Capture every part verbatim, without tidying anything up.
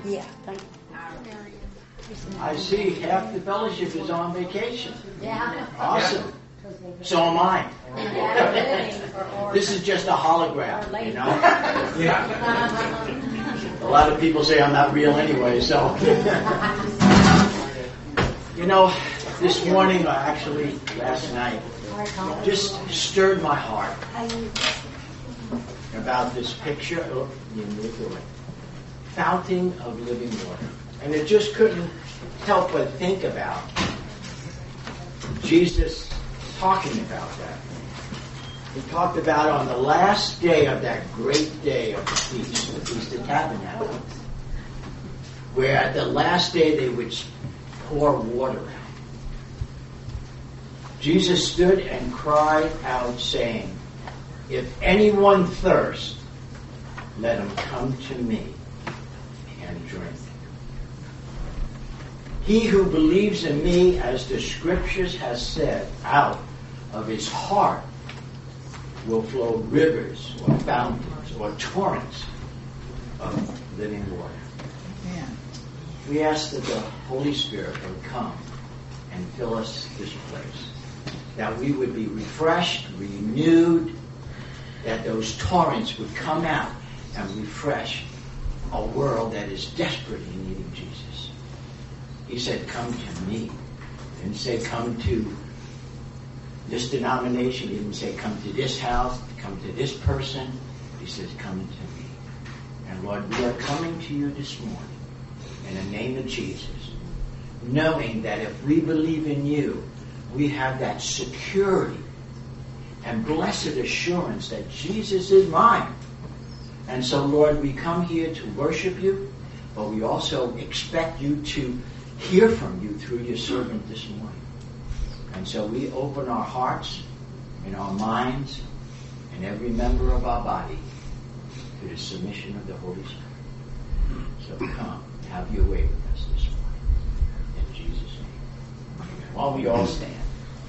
Yeah, thank you. I see half the fellowship is on vacation. Yeah. Awesome. So am I. This is just a hologram, you know? Yeah. A lot of people say I'm not real anyway, so. You know, this morning, or actually last night, just stirred my heart about this picture. Oh, you moved away. Fountain of living water. And it just couldn't help but think about Jesus talking about that. He talked about on the last day of that great day of the feast, the Feast of Tabernacles, where at the last day they would pour water out. Jesus stood and cried out, saying, "If anyone thirsts, let him come to me and drink. He who believes in me, as the Scriptures has said, out of his heart will flow rivers or fountains or torrents of living water." Yeah. We ask that the Holy Spirit would come and fill us this place, that we would be refreshed, renewed, that those torrents would come out and refresh a world that is desperately needing Jesus. He said, "Come to me." He didn't say, "Come to this denomination." He didn't say, "Come to this house, come to this person." He says, "Come to me." And Lord, we are coming to you this morning in the name of Jesus, knowing that if we believe in you, we have that security and blessed assurance that Jesus is mine. And so, Lord, we come here to worship you, but we also expect you to hear from you through your servant this morning. And so we open our hearts and our minds and every member of our body to the submission of the Holy Spirit. So come, have your way with us this morning. In Jesus' name. While we all stand.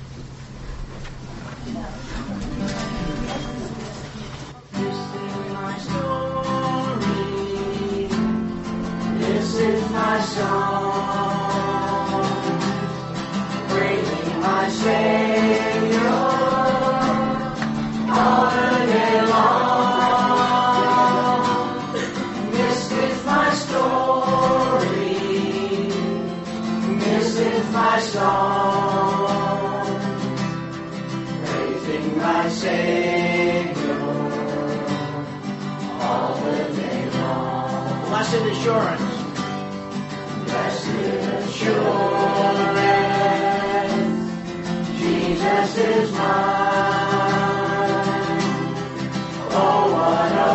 This is my story. This is my song, praising my Savior all the day long. This is my story. This is my song, praising my Savior all the day long. Blessed assurance. Blessed assurance, Jesus is mine. Oh, what a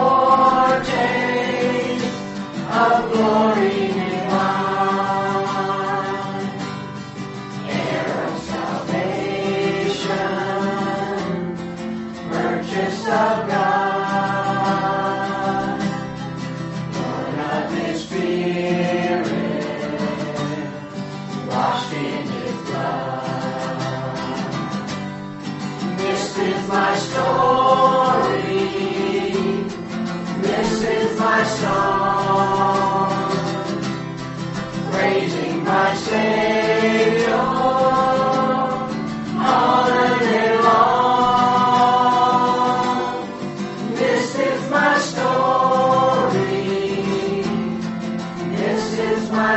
foretaste of glory divine, heir of salvation, purchase of God, born of His Spirit, washed in His blood. This is my story. This is my song, praising my Savior all the day long. This is my story. This is my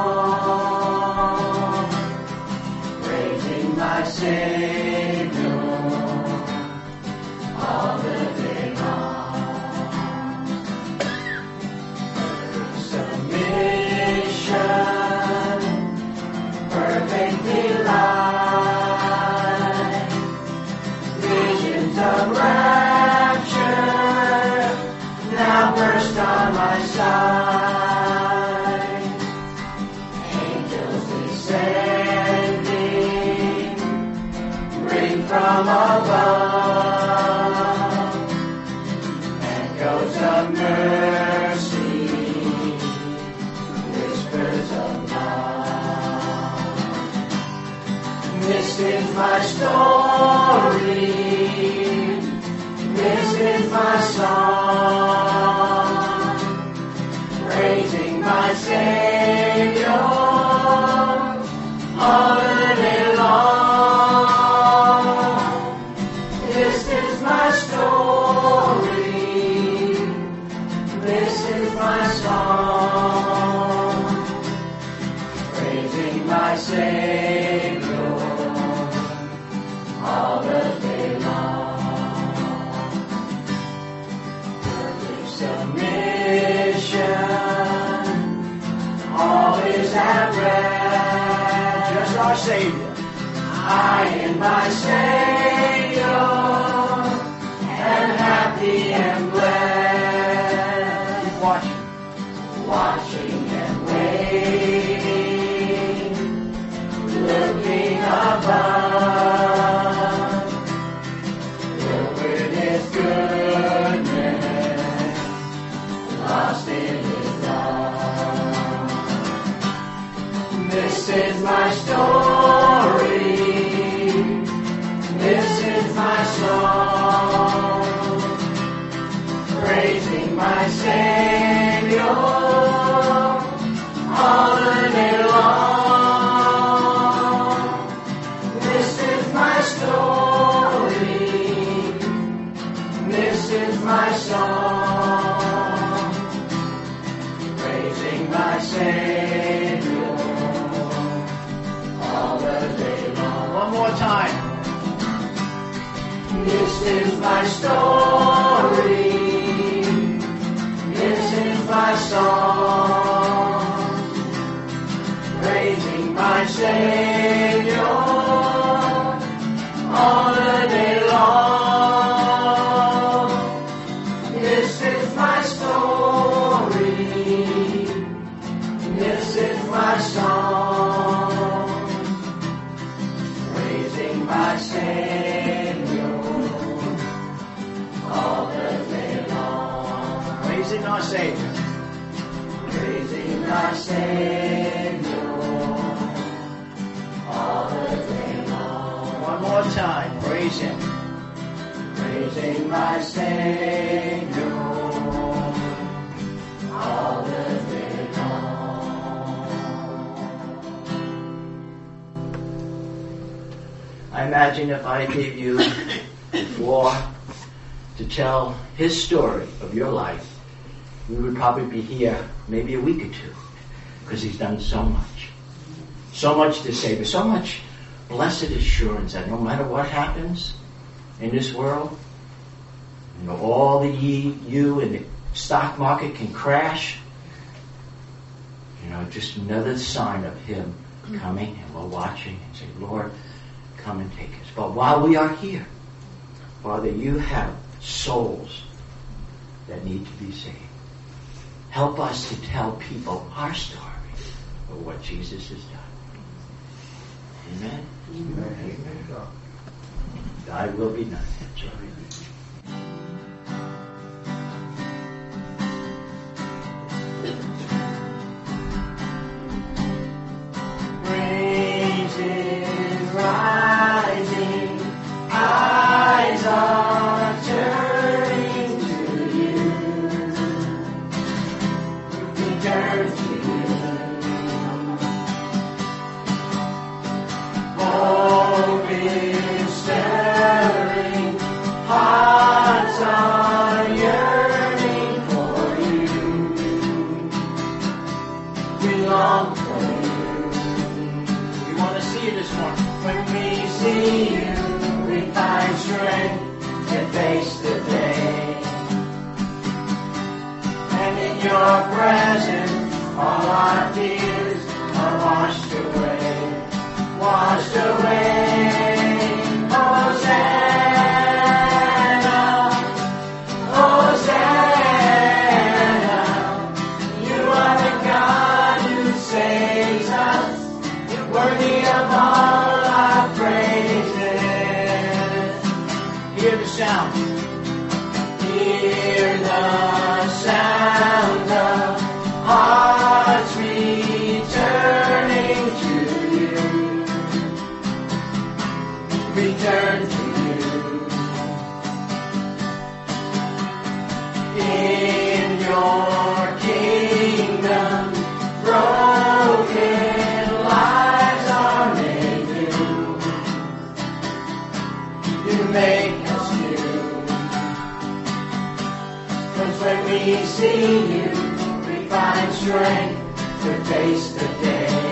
song, praising my Savior all the day long. Submission, perfect delight, visions of rapture now burst on my sight. Angels descending, ring from above, echoes of mercy, whispers of love. This is my story. This is my song, praising my Savior. I in my Savior am happy and blessed. Keep watching. Watching and waiting, looking above, filled with His goodness, lost in His love. This is my story, this is my song, praising my Savior all the day long. This is my story, this is my song, praising my Savior all the day long. One more time. This is my story, this is my song, praising my Savior all the day long. This is my story, this is my song, praising my Savior all the day long. Praising our Savior. Praising my Savior all the day long. One more time. Praise Him. Praising my Savior all the day long. I imagine if I gave you the floor to tell His story of your life, we would probably be here maybe a week or two, because He's done so much. So much to save us, so much blessed assurance that no matter what happens in this world, you know, all the ye, you and the stock market can crash, you know, just another sign of Him coming, and we're watching and say, Lord, come and take us. But while we are here, Father, you have souls that need to be saved. Help us to tell people our story of what Jesus has done. Amen? Amen. Amen. Thy will be done. That's right. Praises rising, eyes are turning to you. We turn to you. Hope is stirring, hearts are yearning for you. We long for you. We want to see you this morning. When we see you, we find strength to face the day. And in your presence, all our tears are washed away. Washed away. Hosanna, Hosanna. You are the God who saves us. Worthy of all our praises. Hear the sound. Hear the sound of hearts returning to you. Return to you. In your kingdom, broken lives are made new. You make us new. 'Cause when we see you, we find strength to face the day.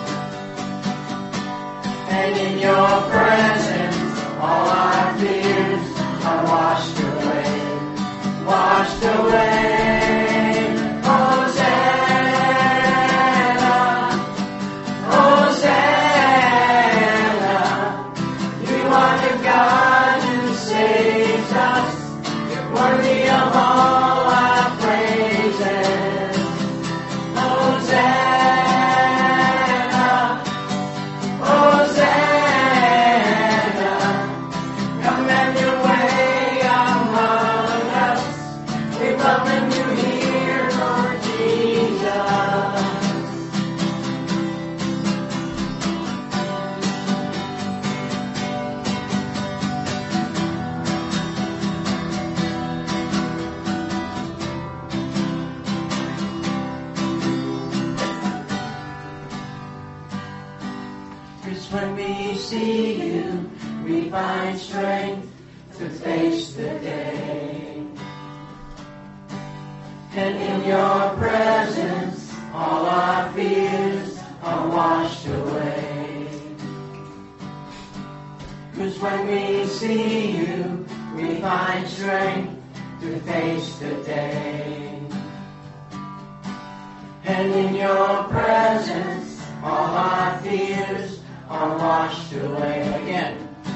And in your presence, all our fears are washed away. Washed away. Hosanna, Hosanna. see you, we find strength to face the day. And in your presence, all our fears are washed away. 'Cause when we see you, we find strength to face the day. And in your presence, all our fears are washed away. Again.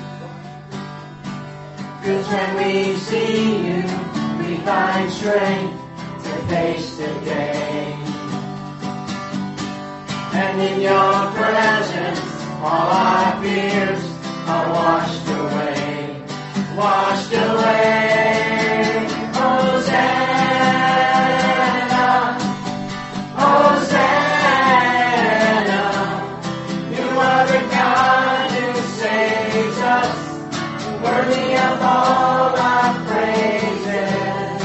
'Cause when we see you, we find strength to face the day. And in your presence, all our fears are washed away. Washed away. Hosanna. Hosanna. You are the God who saves us, worthy of all our praises.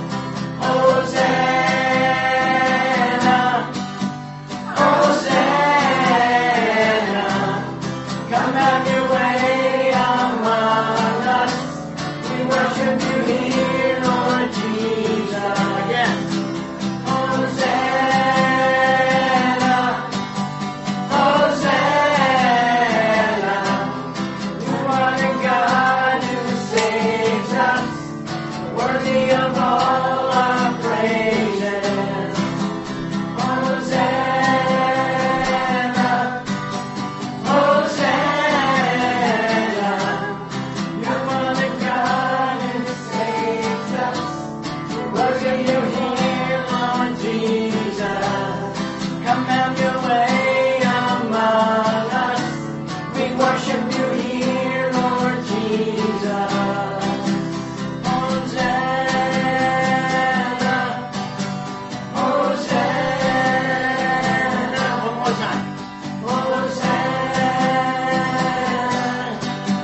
Hosanna. Hosanna. Come have your way among us. We worship you here, Lord Jesus. Again. Hosanna. Hosanna. You are the God who saves us, worthy of all our praises. Hosanna. Hosanna. You are the God who saves us. We worship you here, Lord Jesus. Come have your way among us. We worship you here, Lord Jesus. Hosanna. Hosanna. One more time. Hosanna.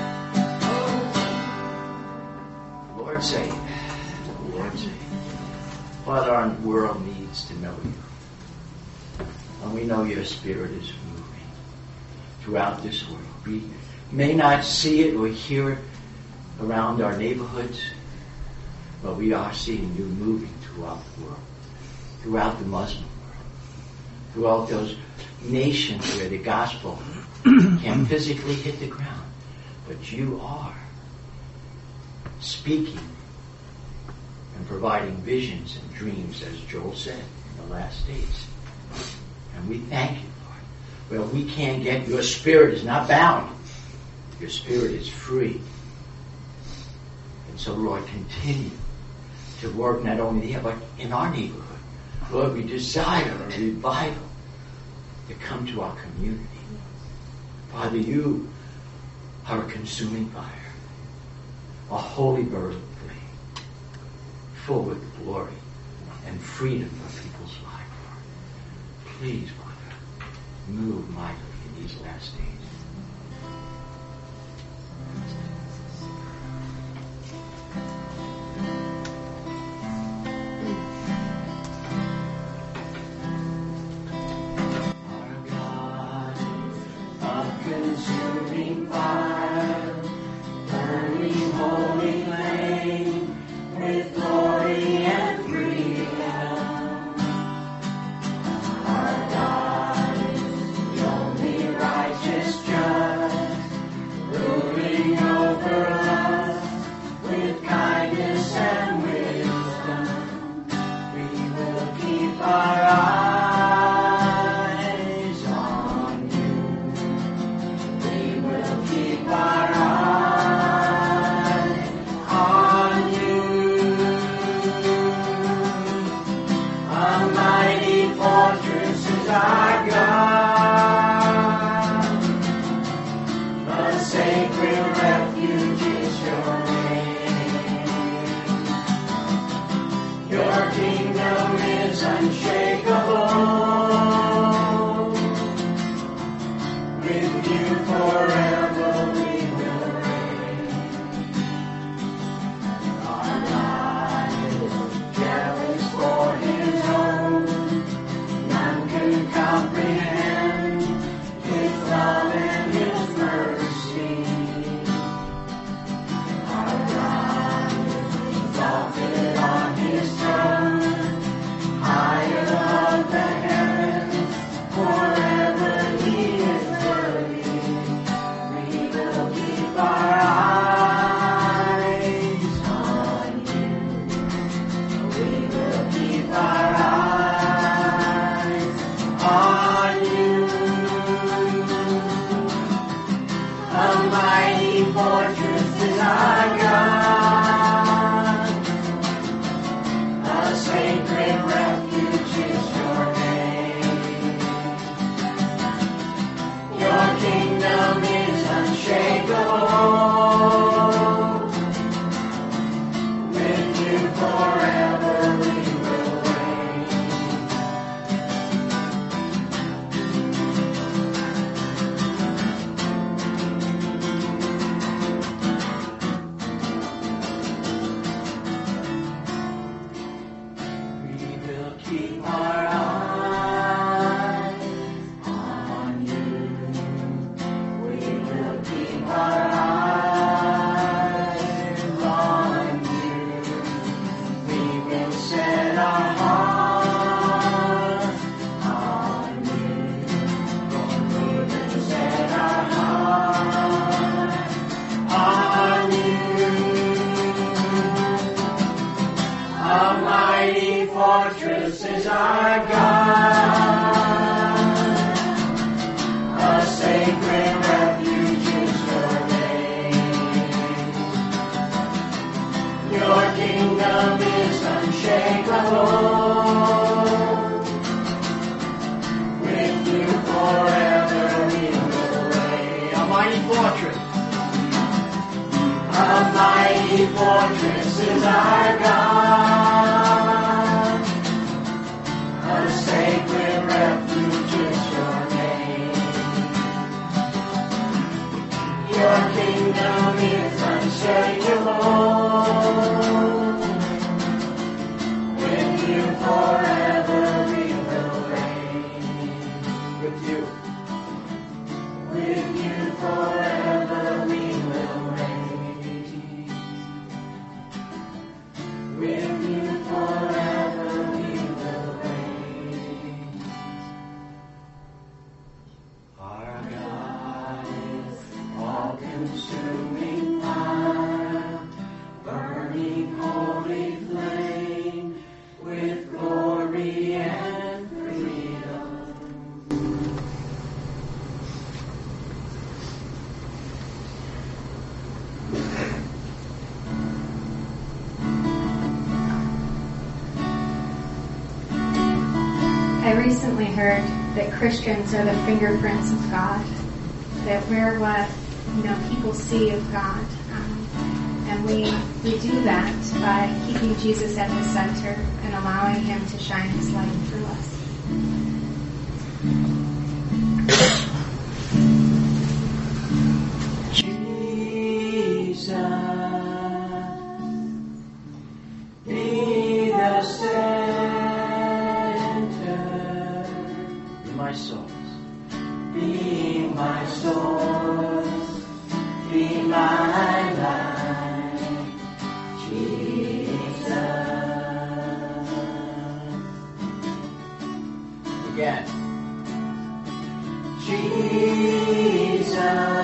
Lord save. Lord save. Father, our world needs to know you. And we know your Spirit is moving throughout this world. We may not see it or hear it around our neighborhoods, but we are seeing you moving throughout the world, throughout the Muslim world, throughout those nations where the gospel can't physically hit the ground. But you are speaking and providing visions and dreams, as Joel said, in the last days. And we thank you, Lord. Well, we can't get, your Spirit is not bound. Your Spirit is free. And so, Lord, continue to work not only here, but in our neighborhood. Lord, we desire a revival to come to our community. Father, you are a consuming fire, a holy burning flame, full with glory and freedom for people's lives. Please, Father, move mightily in these last days. Our God, a consuming fire, burning holy flame, with glory and freedom. Our God is the only righteous judge, ruling over us with kindness and wisdom. We will keep our eyes on you. We will keep our eyes on you. A mighty fortress is our God. A sacred refuge is your name. Your kingdom is unshakable. With you forever we will reign. Our God is jealous for his own. None can comprehend his love and his mercy. fortress is our God. A sacred refuge is your name. Your kingdom is unshakable. With you forever we will reign. A mighty fortress. A mighty fortress is our God. A sacred refuge is your name. Your kingdom is unshakable. With you forever we will reign. With you. With you forever we will reign. With you forever we will reign. Our God is all-consuming fire, burning holy flame, with glory and freedom. I recently heard that Christians are the fingerprints of God, that we're what, you know, people see of God. Um, and we, we do that by keeping Jesus at the center and allowing him to shine his light through us. Jesus, be the center. Be my source. Be my source. Be my life. Jesus. Again. Jesus.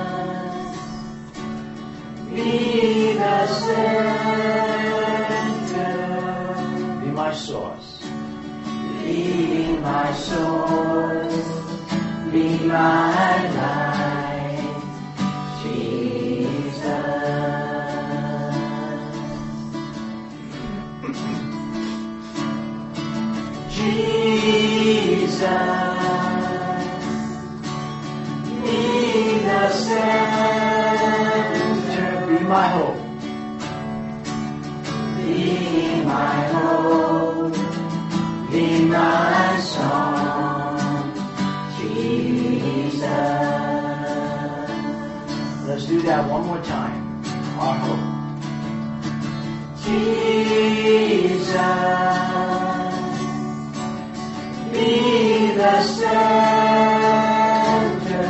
Be the center. Be my source. Be my source. Be my life. Jesus. Jesus. Be the center. Be my hope. Be my hope. Be my song. Jesus. Let's do that one more time. Our hope. Jesus. Be the center.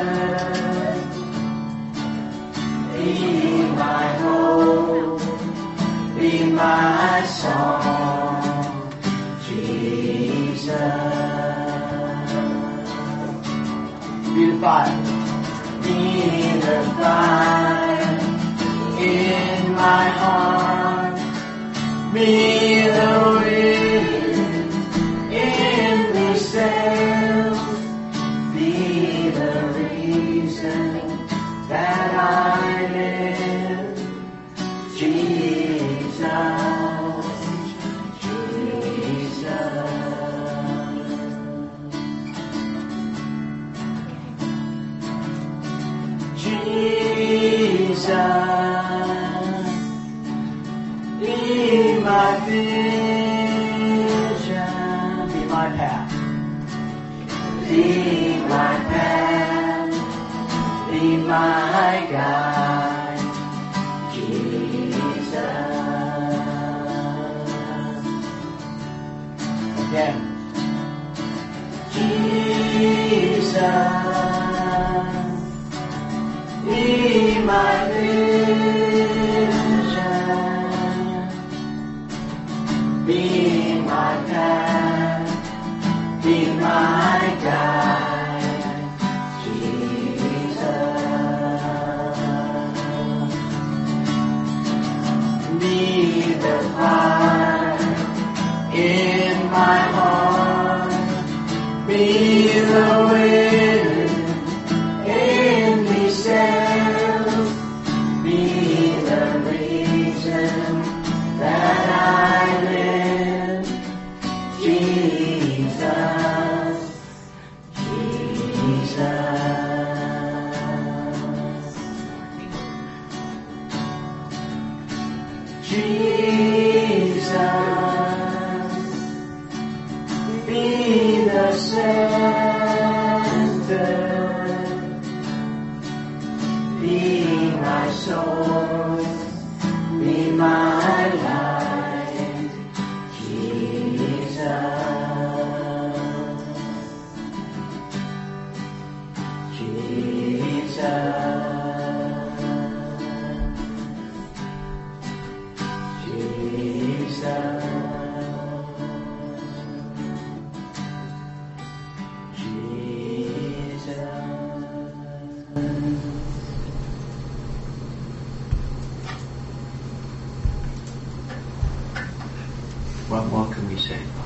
Be my hope, be my song, Jesus. Be the fire, be the fire in my heart, be the wind in the sails, be the reason that I live, Jesus, Jesus. Jesus, be my vision, be my path, be my path, be my guide, Jesus. Again, Jesus, be my vision, be my path, be my guide, Jesus. Be the fire in Jesus, be the center, be my soul, be my life, Jesus, Jesus. What more can we say, Father?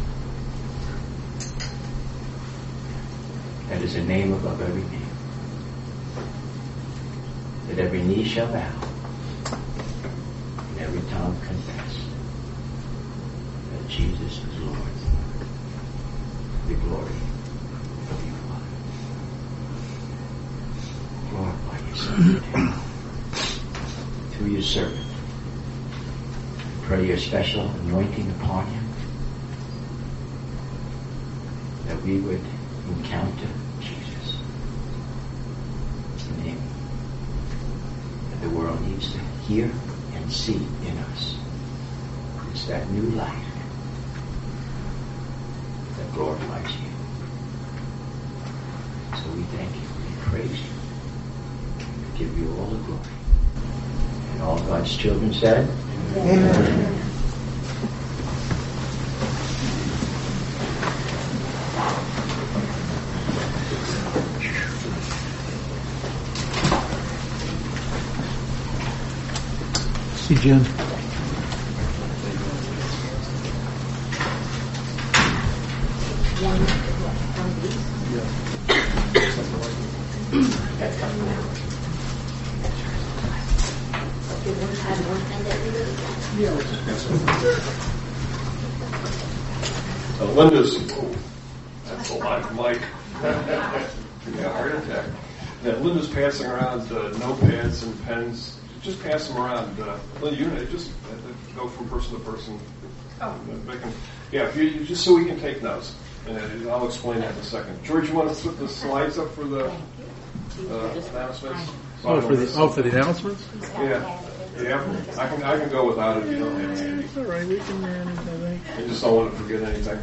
That is a name above every name. That every knee shall bow and every tongue confess that Jesus is Lord. The glory of you, Father. Glorify yourself today through your servant. Pray your special anointing upon him, that we would encounter Jesus, the name that the world needs to hear and see in us. It's that new life that glorifies you. So we thank you, we praise you, we give you all the glory. And all God's children said, Amen. See Jim. Uh, Linda's, oh, that's a live mic. Yeah, heart attack. Yeah, Linda's passing around uh, notepads and pens. Just pass them around. Uh, Linda, you know, just uh, go from person to person. Oh. They can, yeah, if you, just so we can take notes. And I'll explain that in a second. George, you want to put the slides up for the uh, announcements? Oh, for the oh for the announcements? Yeah. Yeah, I can I can go without it if you don't have it handy. It's all right. We can manage, I think. I just don't want to forget anything.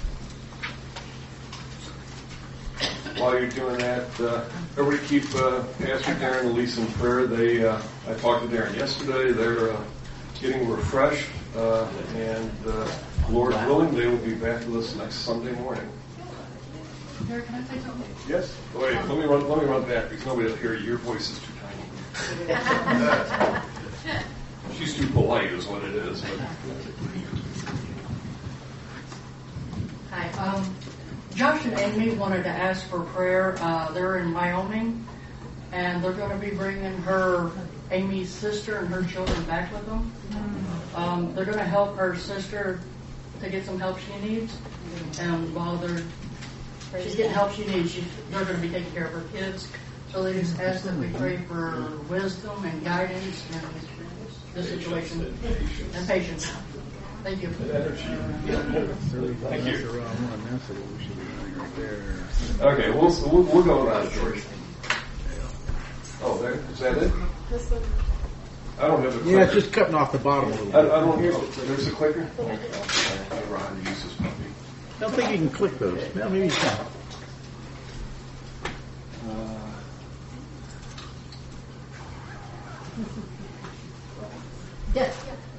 While you're doing that, uh, everybody keep uh, Pastor Darren and Lisa in prayer. They, uh, I talked to Darren yesterday. They're uh, getting refreshed, uh, and uh, Lord willing, they will be back with us next Sunday morning. Derek, can I say something? Yes. Wait, let me run. Let me run back because nobody will hear you. Your voice is too tiny. She's too polite, is what it is. But. Hi. Um, Josh and Amy wanted to ask for prayer. Uh, they're in Wyoming, and they're going to be bringing her, Amy's sister, and her children back with them. Um, they're going to help her sister to get some help she needs, and while they're she's getting help she needs, she's, they're going to be taking care of her kids. So they just ask that we pray for wisdom and guidance in the situation and patience. Thank you. Thank you. There. Okay, we'll, we'll, we'll go around, George. Oh, there? Is that it? I don't have a clicker. Yeah, it's just cutting off the bottom a little I, bit. I don't hear. There's a clicker? Okay. I'll Ron use this puppy. I don't think you can click those. No, maybe you can. Uh, Yes.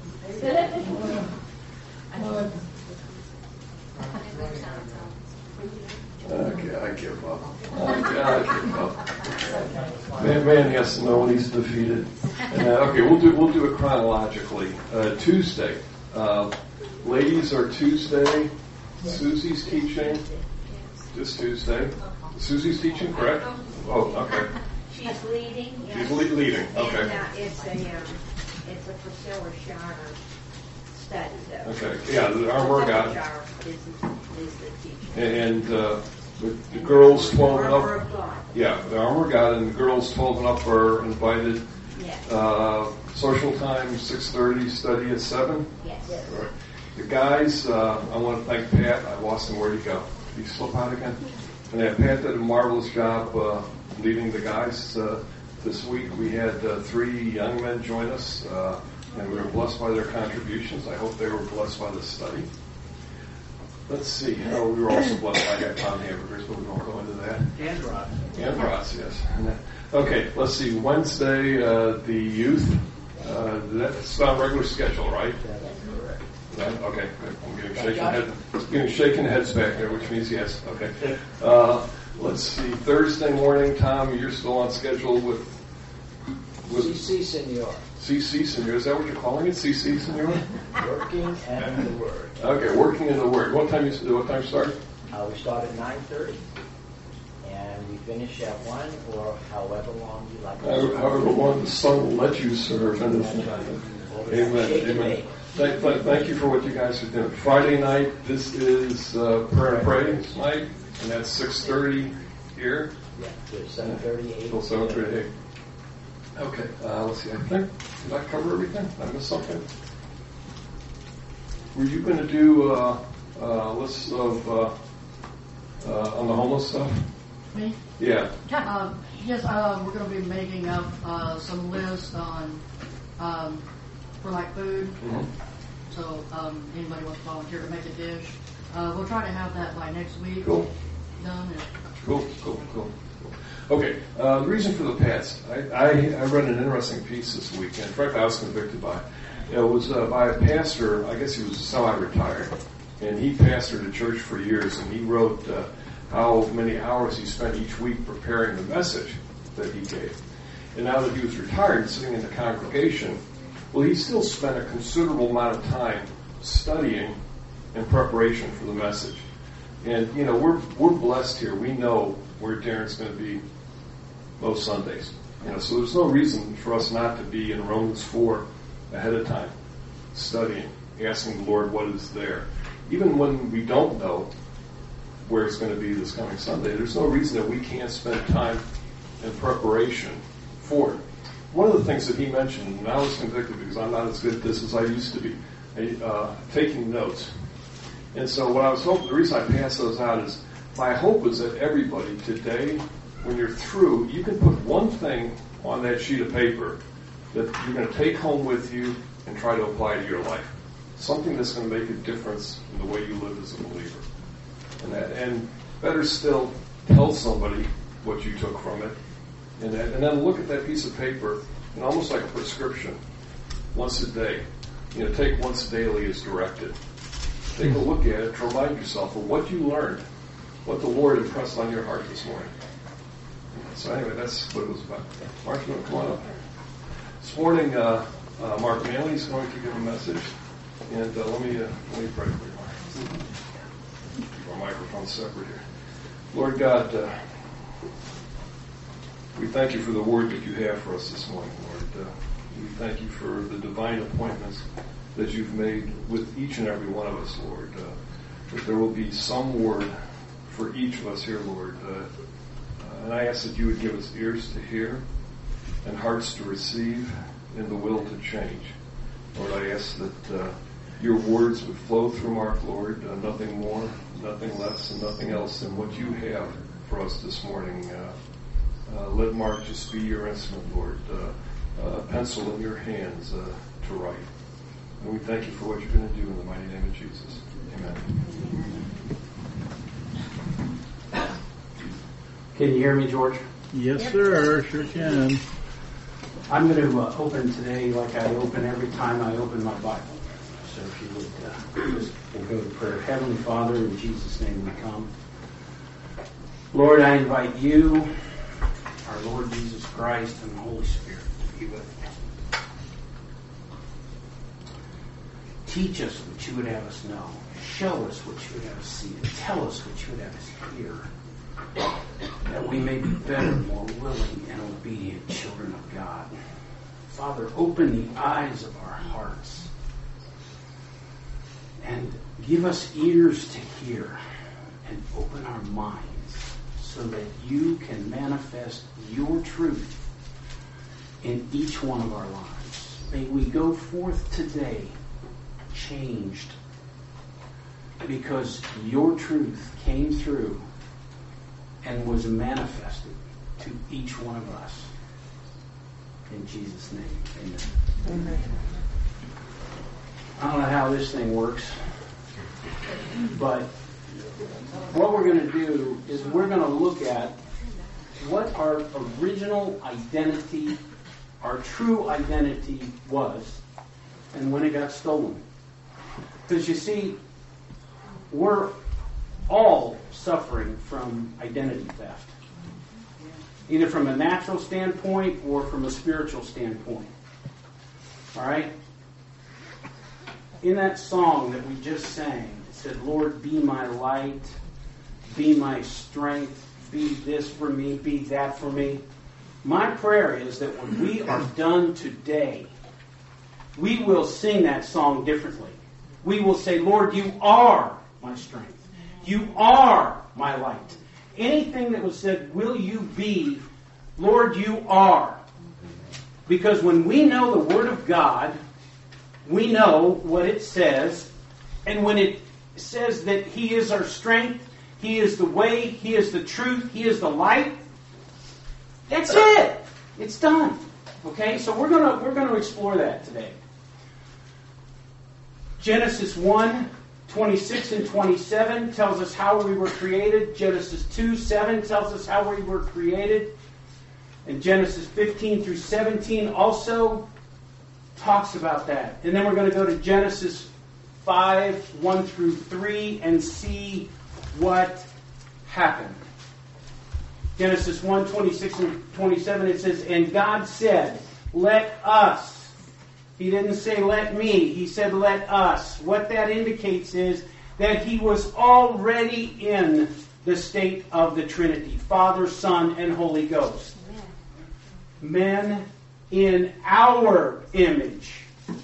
Okay, I give up. Okay, I give up. Man, man has to know when he's defeated. And, uh, okay, we'll do we'll do it chronologically. Uh, Tuesday, uh, ladies are Tuesday. Susie's teaching this Tuesday. Susie's teaching, correct? Oh, okay. She's leading. Yes. She's le- leading. Okay. And, uh, it's a um, it's a Priscilla Schauer study. Though. Okay. Yeah, the, our work Priscilla out. Schauer is, is the teacher. And uh, the, the girls twelve and Armor up. of God. Yeah, the Armor of God and the girls twelve and up are invited. Yes. Uh, social time, six thirty, study at seven. Yes. All right. The guys, uh, I want to thank Pat. I lost him. Where'd he go? Did he slip out again? And yeah, Pat did a marvelous job uh, leading the guys uh, this week. We had uh, three young men join us, uh, and we were blessed by their contributions. I hope they were blessed by the study. Let's see. Oh, we were also blessed by that pound hamburgers, but we won't go into that. And Rod. And brats, yes. And that- Okay, let's see. Wednesday, uh, the youth. Uh, that's on regular schedule, right? Yeah, okay, good. I'm getting shaking head, getting shaking heads back there, which means yes. Okay. Uh, let's see. Thursday morning, Tom, you're still on schedule with with C C Senor. C C Senor. Is that what you're calling it? C C Senor? Working and the Word. Okay, working in the Word. What time you what time start? Uh, we start at nine thirty, and we finish at one, or however long you like. Uh, however long the sun will let you serve. And amen. Shake and Amen. bake. Thank, thank, thank you for what you guys are doing. Friday night, this is uh, prayer and praise night, and that's six thirty here. Yeah, to seven thirty, eight. Till seven thirty, eight. Okay, uh, let's see. I think, did I cover everything? Did I miss something? Were you going to do uh, uh, lists of uh, uh, on the homeless stuff? Me? Yeah. Uh, yes, uh, we're going to be making up uh, some lists on um, for like food. Mm-hmm. So um, anybody wants to volunteer to make a dish, uh, we'll try to have that by next week Cool. done. And Cool, cool, cool. Okay, uh, the reason for the past. I, I, I read an interesting piece this week, and frankly I was convicted by it. It was uh, by a pastor, I guess he was semi-retired, and he pastored a church for years, and he wrote uh, how many hours he spent each week preparing the message that he gave. And now that he was retired and sitting in the congregation, well, he still spent a considerable amount of time studying in preparation for the message. And, you know, we're we're blessed here. We know where Darren's going to be most Sundays. You know, so there's no reason for us not to be in Romans four ahead of time, studying, asking the Lord what is there. Even when we don't know where it's going to be this coming Sunday, there's no reason that we can't spend time in preparation for it. One of the things that he mentioned, and I was convicted because I'm not as good at this as I used to be, uh, taking notes. And so what I was hoping, the reason I passed those out is, my hope is that everybody today, when you're through, you can put one thing on that sheet of paper that you're going to take home with you and try to apply to your life. Something that's going to make a difference in the way you live as a believer. And that, and better still, tell somebody what you took from it. And, that, and then look at that piece of paper, and almost like a prescription, once a day. You know, take once daily as directed. Take a look at it to remind yourself of what you learned, what the Lord impressed on your heart this morning. So anyway, that's what it was about. Mark, you want to come on up? This morning, uh, uh, Mark Manley is going to give a message, and uh, let me uh, let me pray for you, Mark. Our microphone's separate here. Lord God, uh, we thank you for the word that you have for us this morning, Lord. Uh, we thank you for the divine appointments that you've made with each and every one of us, Lord. Uh, that there will be some word for each of us here, Lord. Uh, uh, and I ask that you would give us ears to hear and hearts to receive and the will to change. Lord, I ask that uh, your words would flow through Mark, Lord, uh, nothing more, nothing less, and nothing else than what you have for us this morning. Uh, uh, let Mark just be your instrument, Lord, uh, uh, pencil in your hands uh, to write. And we thank you for what you're going to do in the mighty name of Jesus. Amen. Can you hear me, George? Yes, sir. Sure can. I'm going to uh, open today like I open every time I open my Bible. So if you would, uh, just, we'll go to prayer. Heavenly Father, in Jesus' name we come. Lord, I invite you, our Lord Jesus Christ, and the Holy Spirit to be with me. Teach us what you would have us know. Show us what you would have us see. Tell us what you would have us hear. That we may be better, more willing, and obedient children of God. Father, open the eyes of our hearts and give us ears to hear, and open our minds so that you can manifest your truth in each one of our lives. May we go forth today changed because your truth came through and was manifested to each one of us. In Jesus' name, amen. Amen. I don't know how this thing works, but what we're going to do is we're going to look at what our original identity, our true identity was, and when it got stolen. Because you see, we're all suffering from identity theft, either from a natural standpoint or from a spiritual standpoint. All right? In that song that we just sang, it said, Lord, be my light, be my strength, be this for me, be that for me. My prayer is that when we are done today, we will sing that song differently. We will say, Lord, you are my strength. You are my light. Anything that was said, will you be, Lord, you are. Because when we know the Word of God, we know what it says. And when it says that He is our strength, He is the way, He is the truth, He is the light, that's it. It's done. Okay? So we're gonna we're gonna explore that today. Genesis one, twenty-six and twenty-seven tells us how we were created. Genesis two, seven tells us how we were created. And Genesis fifteen through seventeen also talks about that. And then we're going to go to Genesis five, one through three and see what happened. Genesis one, twenty-six and twenty-seven, it says, and God said, let us. He didn't say let me. He said let us. What that indicates is that He was already in the state of the Trinity. Father, Son, and Holy Ghost. Men in our image.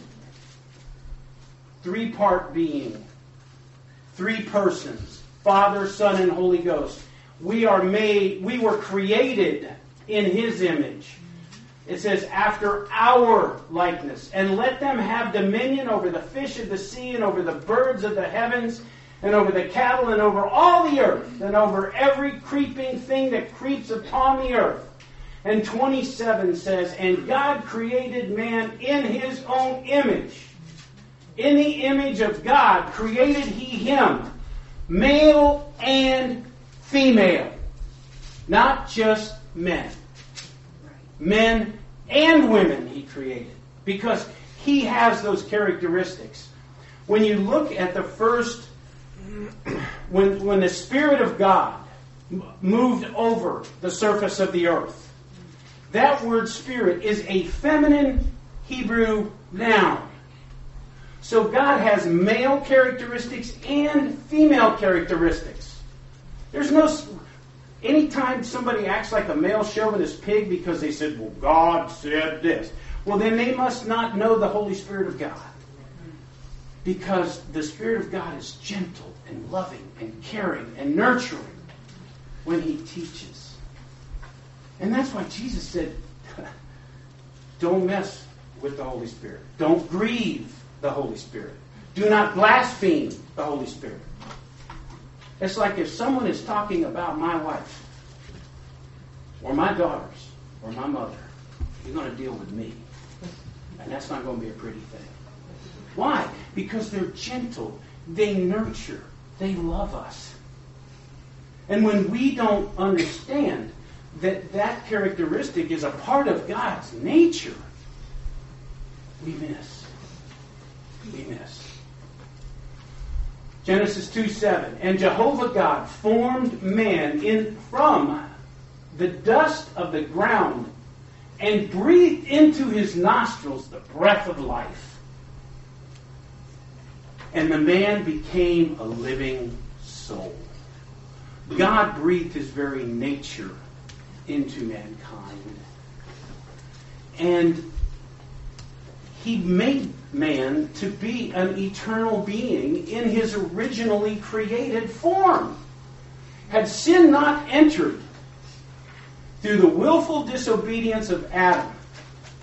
Three-part being. Three persons. Father, Son, and Holy Ghost. We are made, we were created in His image. It says, after our likeness. And let them have dominion over the fish of the sea, and over the birds of the heavens, and over the cattle, and over all the earth, and over every creeping thing that creeps upon the earth. And twenty-seven says, and God created man in His own image. In the image of God created He him, male and female. Not just men. Men and women He created. Because He has those characteristics. When you look at the first, when, when the Spirit of God moved over the surface of the earth, that word spirit is a feminine Hebrew noun. So God has male characteristics and female characteristics. There's no... Anytime somebody acts like a male chauvinist pig because they said, well, God said this. Well, then they must not know the Holy Spirit of God. Because the Spirit of God is gentle and loving and caring and nurturing when He teaches. And that's why Jesus said, don't mess with the Holy Spirit. Don't grieve the Holy Spirit. Do not blaspheme the Holy Spirit. It's like if someone is talking about my wife, or my daughters, or my mother, you're going to deal with me. And that's not going to be a pretty thing. Why? Because they're gentle. They nurture. They love us. And when we don't understand that that characteristic is a part of God's nature, we miss. We miss. Genesis two seven, and Jehovah God formed man in from the dust of the ground and breathed into his nostrils the breath of life. And the man became a living soul. God breathed His very nature into mankind. And He made man to be an eternal being in his originally created form. Had sin not entered through the willful disobedience of Adam,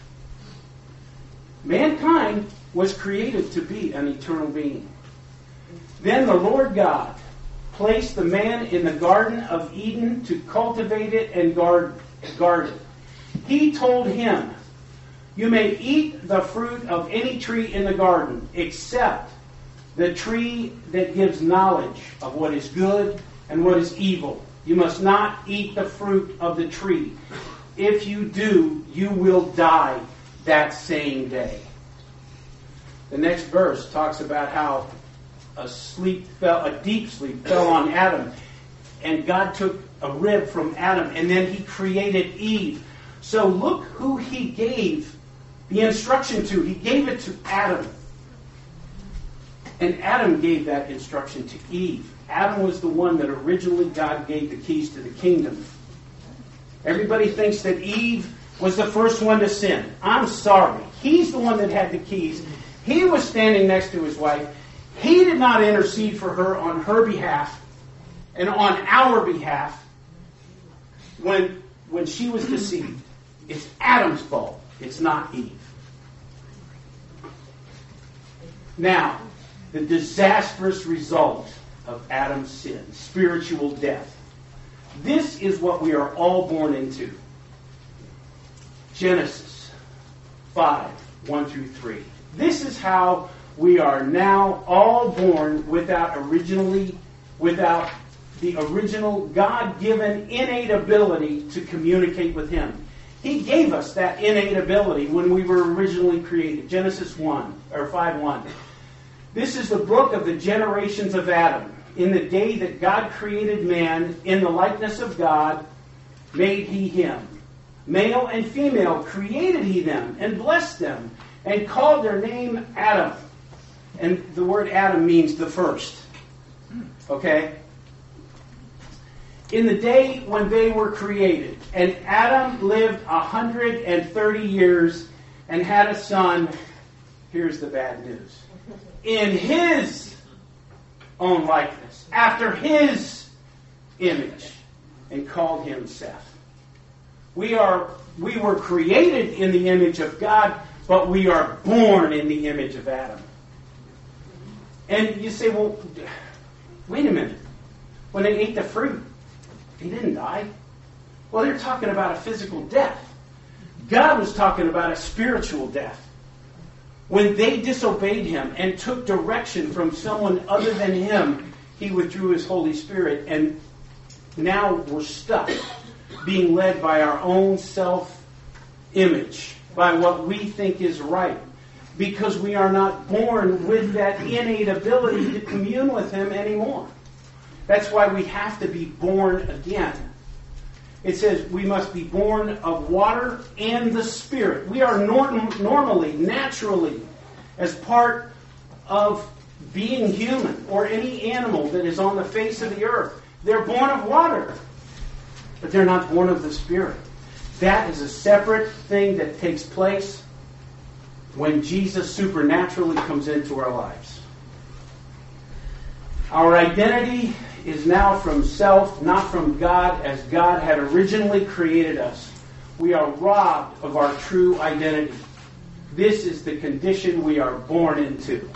Mankind was created to be an eternal being. Then the Lord God placed the man in the Garden of Eden to cultivate it and guard, guard it. He told him, "You may eat the fruit of any tree in the garden, except the tree that gives knowledge of what is good and what is evil. You must not eat the fruit of the tree. If you do, you will die that same day." The next verse talks about how a sleep fell, a deep sleep fell on Adam, and God took a rib from Adam, and then He created Eve. So look who He gave the instruction to. He gave it to Adam. And Adam gave that instruction to Eve. Adam was the one that originally God gave the keys to the kingdom. Everybody thinks that Eve was the first one to sin. I'm sorry. He's the one that had the keys. He was standing next to his wife. He did not intercede for her on her behalf and on our behalf when, when she was deceived. It's Adam's fault. It's not Eve. Now, the disastrous result of Adam's sin, spiritual death. This is what we are all born into. Genesis five, one through three. This is how we are now all born without originally, without the original God-given innate ability to communicate with Him. He gave us that innate ability when we were originally created. Genesis one, or five one. This is the book of the generations of Adam. In the day that God created man, in the likeness of God, made He him. Male and female created He them, and blessed them, and called their name Adam. And the word Adam means the first. Okay? In the day when they were created, and Adam lived one hundred thirty years and had a son, here's the bad news. In his own likeness, after his image, and called him Seth. We are we were created in the image of God, but we are born in the image of Adam. And you say, well, wait a minute. When they ate the fruit, they didn't die. Well, they're talking about a physical death. God was talking about a spiritual death. When they disobeyed Him and took direction from someone other than Him, He withdrew His Holy Spirit, and now we're stuck being led by our own self-image, by what we think is right, because we are not born with that innate ability to commune with Him anymore. That's why we have to be born again. It says we must be born of water and the Spirit. We are norm- normally, naturally, as part of being human or any animal that is on the face of the earth. They're born of water, but they're not born of the Spirit. That is a separate thing that takes place when Jesus supernaturally comes into our lives. Our identity is now from self, not from God, as God had originally created us. We are robbed of our true identity. This is the condition we are born into.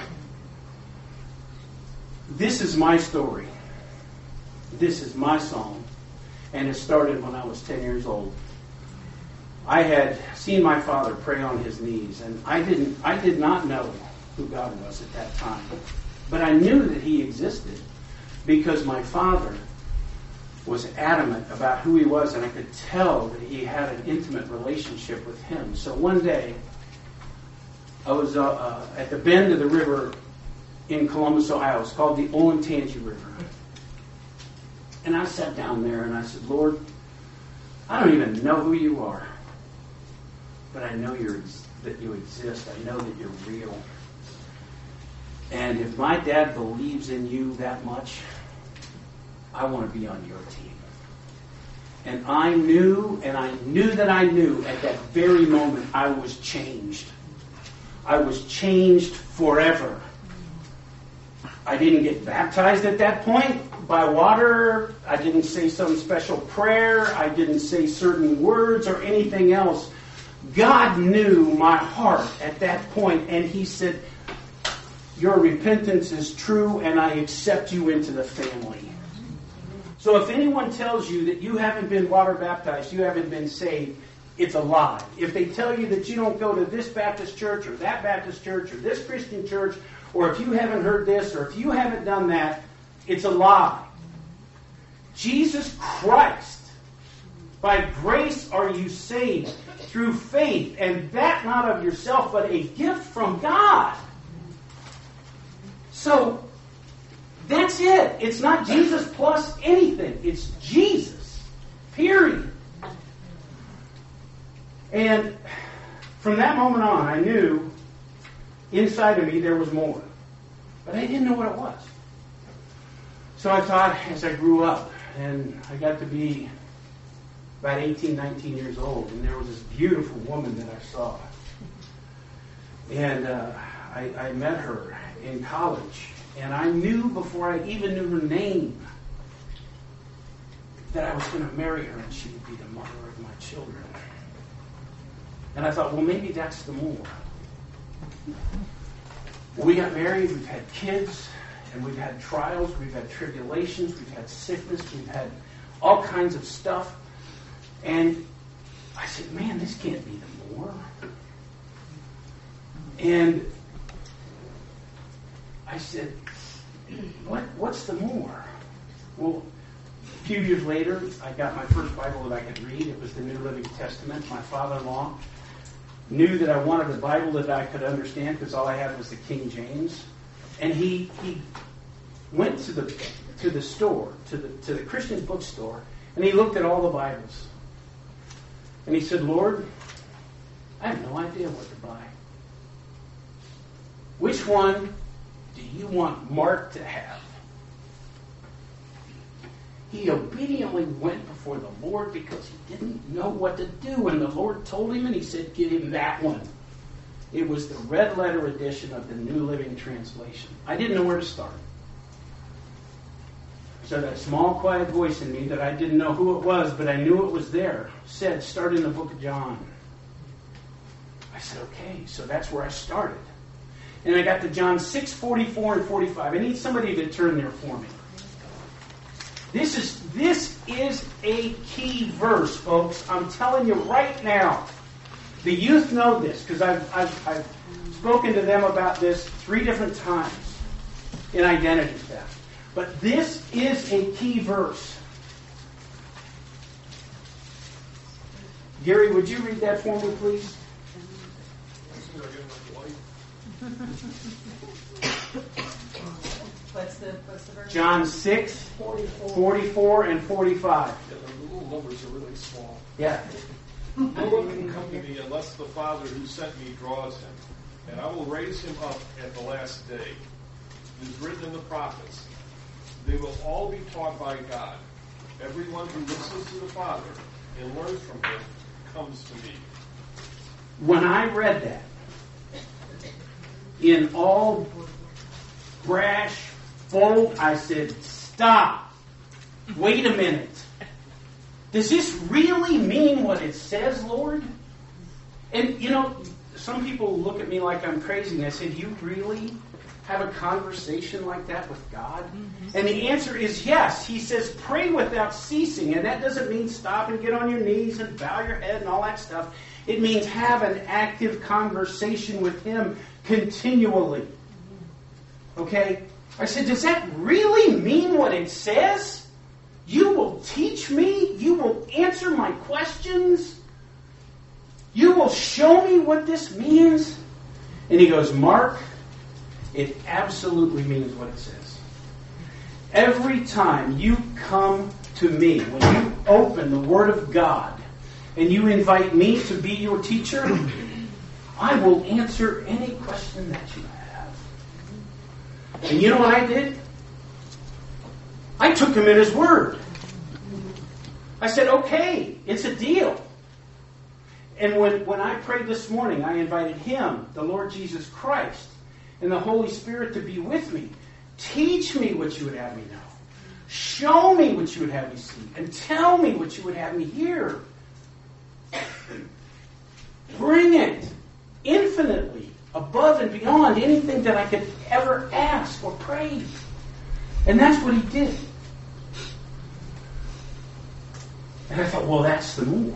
This is my story. This is my song. And it started when I was ten years old. I had seen my father pray on his knees, and I didn't I did not know who God was at that time. But I knew that He existed because my father was adamant about who He was, and I could tell that he had an intimate relationship with Him. So one day, I was uh, uh, at the bend of the river in Columbus, Ohio. It's called the Olentangy River. And I sat down there and I said, Lord, I don't even know who You are, but I know you're, that You exist. I know that You're real. And if my dad believes in You that much, I want to be on Your team. And I knew, and I knew that I knew at that very moment I was changed. I was changed forever. I didn't get baptized at that point by water. I didn't say some special prayer. I didn't say certain words or anything else. God knew my heart at that point, and He said, your repentance is true, and I accept you into the family. So if anyone tells you that you haven't been water baptized, you haven't been saved, it's a lie. If they tell you that you don't go to this Baptist church or that Baptist church or this Christian church, or if you haven't heard this or if you haven't done that, it's a lie. Jesus Christ, by grace are you saved through faith, and that not of yourself, but a gift from God. So, that's it. It's not Jesus plus anything. It's Jesus. Period. And from that moment on, I knew inside of me there was more. But I didn't know what it was. So I thought as I grew up, and I got to be about eighteen, nineteen years old, and there was this beautiful woman that I saw. And uh, I, I met her in college. And I knew before I even knew her name that I was going to marry her and she would be the mother of my children. And I thought, well, maybe that's the more. Well, we got married, we've had kids, and we've had trials, we've had tribulations, we've had sickness, we've had all kinds of stuff. And I said, man, this can't be the more. And I said, what, what's the more? Well, a few years later, I got my first Bible that I could read. It was the New Living Testament. My father-in-law knew that I wanted a Bible that I could understand because all I had was the King James. And he he went to the to the store, to the to the Christian bookstore, and he looked at all the Bibles. And he said, Lord, I have no idea what to buy. Which one do you want Mark to have? He obediently went before the Lord because he didn't know what to do. And the Lord told him, and he said, give him that one. It was the red letter edition of the New Living Translation. I didn't know where to start. So that small, quiet voice in me that I didn't know who it was, but I knew it was there, said, start in the book of John. I said, okay, so that's where I started. And I got to John six, forty-four and forty-five. I need somebody to turn there for me. This is this is a key verse, folks. I'm telling you right now. The youth know this because I've, I've, I've spoken to them about this three different times in identity theft. But this is a key verse. Gary, would you read that for me, please? What's the, what's the verse? John six, forty-four, forty-four and forty-five. Yeah, the little numbers are really small. Yeah. No one can come to me unless the Father who sent me draws him, and I will raise him up at the last day. It is written in the prophets. They will all be taught by God. Everyone who listens to the Father and learns from him comes to me. When I read that, in all brash, bold, I said, stop. Wait a minute. Does this really mean what it says, Lord? And, you know, some people look at me like I'm crazy, and I said, you really have a conversation like that with God? Mm-hmm. And the answer is yes. He says, pray without ceasing. And that doesn't mean stop and get on your knees and bow your head and all that stuff. It means have an active conversation with Him continually. Okay? I said, does that really mean what it says? You will teach me? You will answer my questions? You will show me what this means? And he goes, Mark, it absolutely means what it says. Every time you come to me, when you open the Word of God, and you invite me to be your teacher, I will answer any question that you have. And you know what I did? I took him at his word. I said, okay, it's a deal. And when, when I prayed this morning, I invited him, the Lord Jesus Christ, and the Holy Spirit to be with me. Teach me what you would have me know. Show me what you would have me see. And tell me what you would have me hear. Bring it infinitely above and beyond anything that I could ever ask or pray. And that's what he did. And I thought, well, that's the more.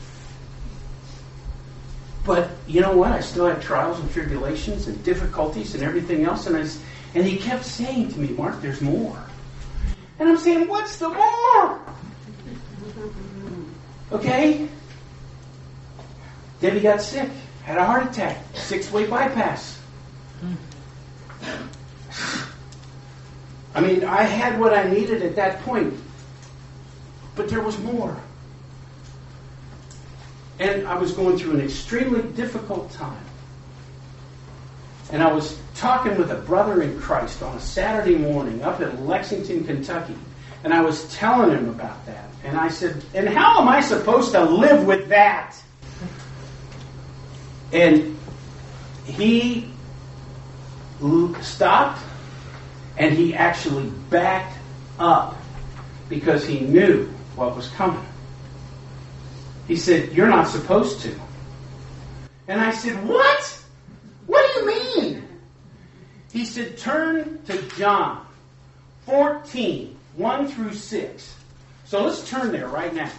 But you know what? I still had trials and tribulations and difficulties and everything else. And I, and he kept saying to me, Mark, there's more. And I'm saying, what's the more? Okay? Debbie got sick, had a heart attack, six-way bypass. I mean, I had what I needed at that point. But there was more. And I was going through an extremely difficult time. And I was talking with a brother in Christ on a Saturday morning up in Lexington, Kentucky. And I was telling him about that. And I said, and how am I supposed to live with that? And he stopped and he actually backed up because he knew what was coming. He said, you're not supposed to. And I said, what? What do you mean? He said, turn to John fourteen, one through six. So let's turn there right now.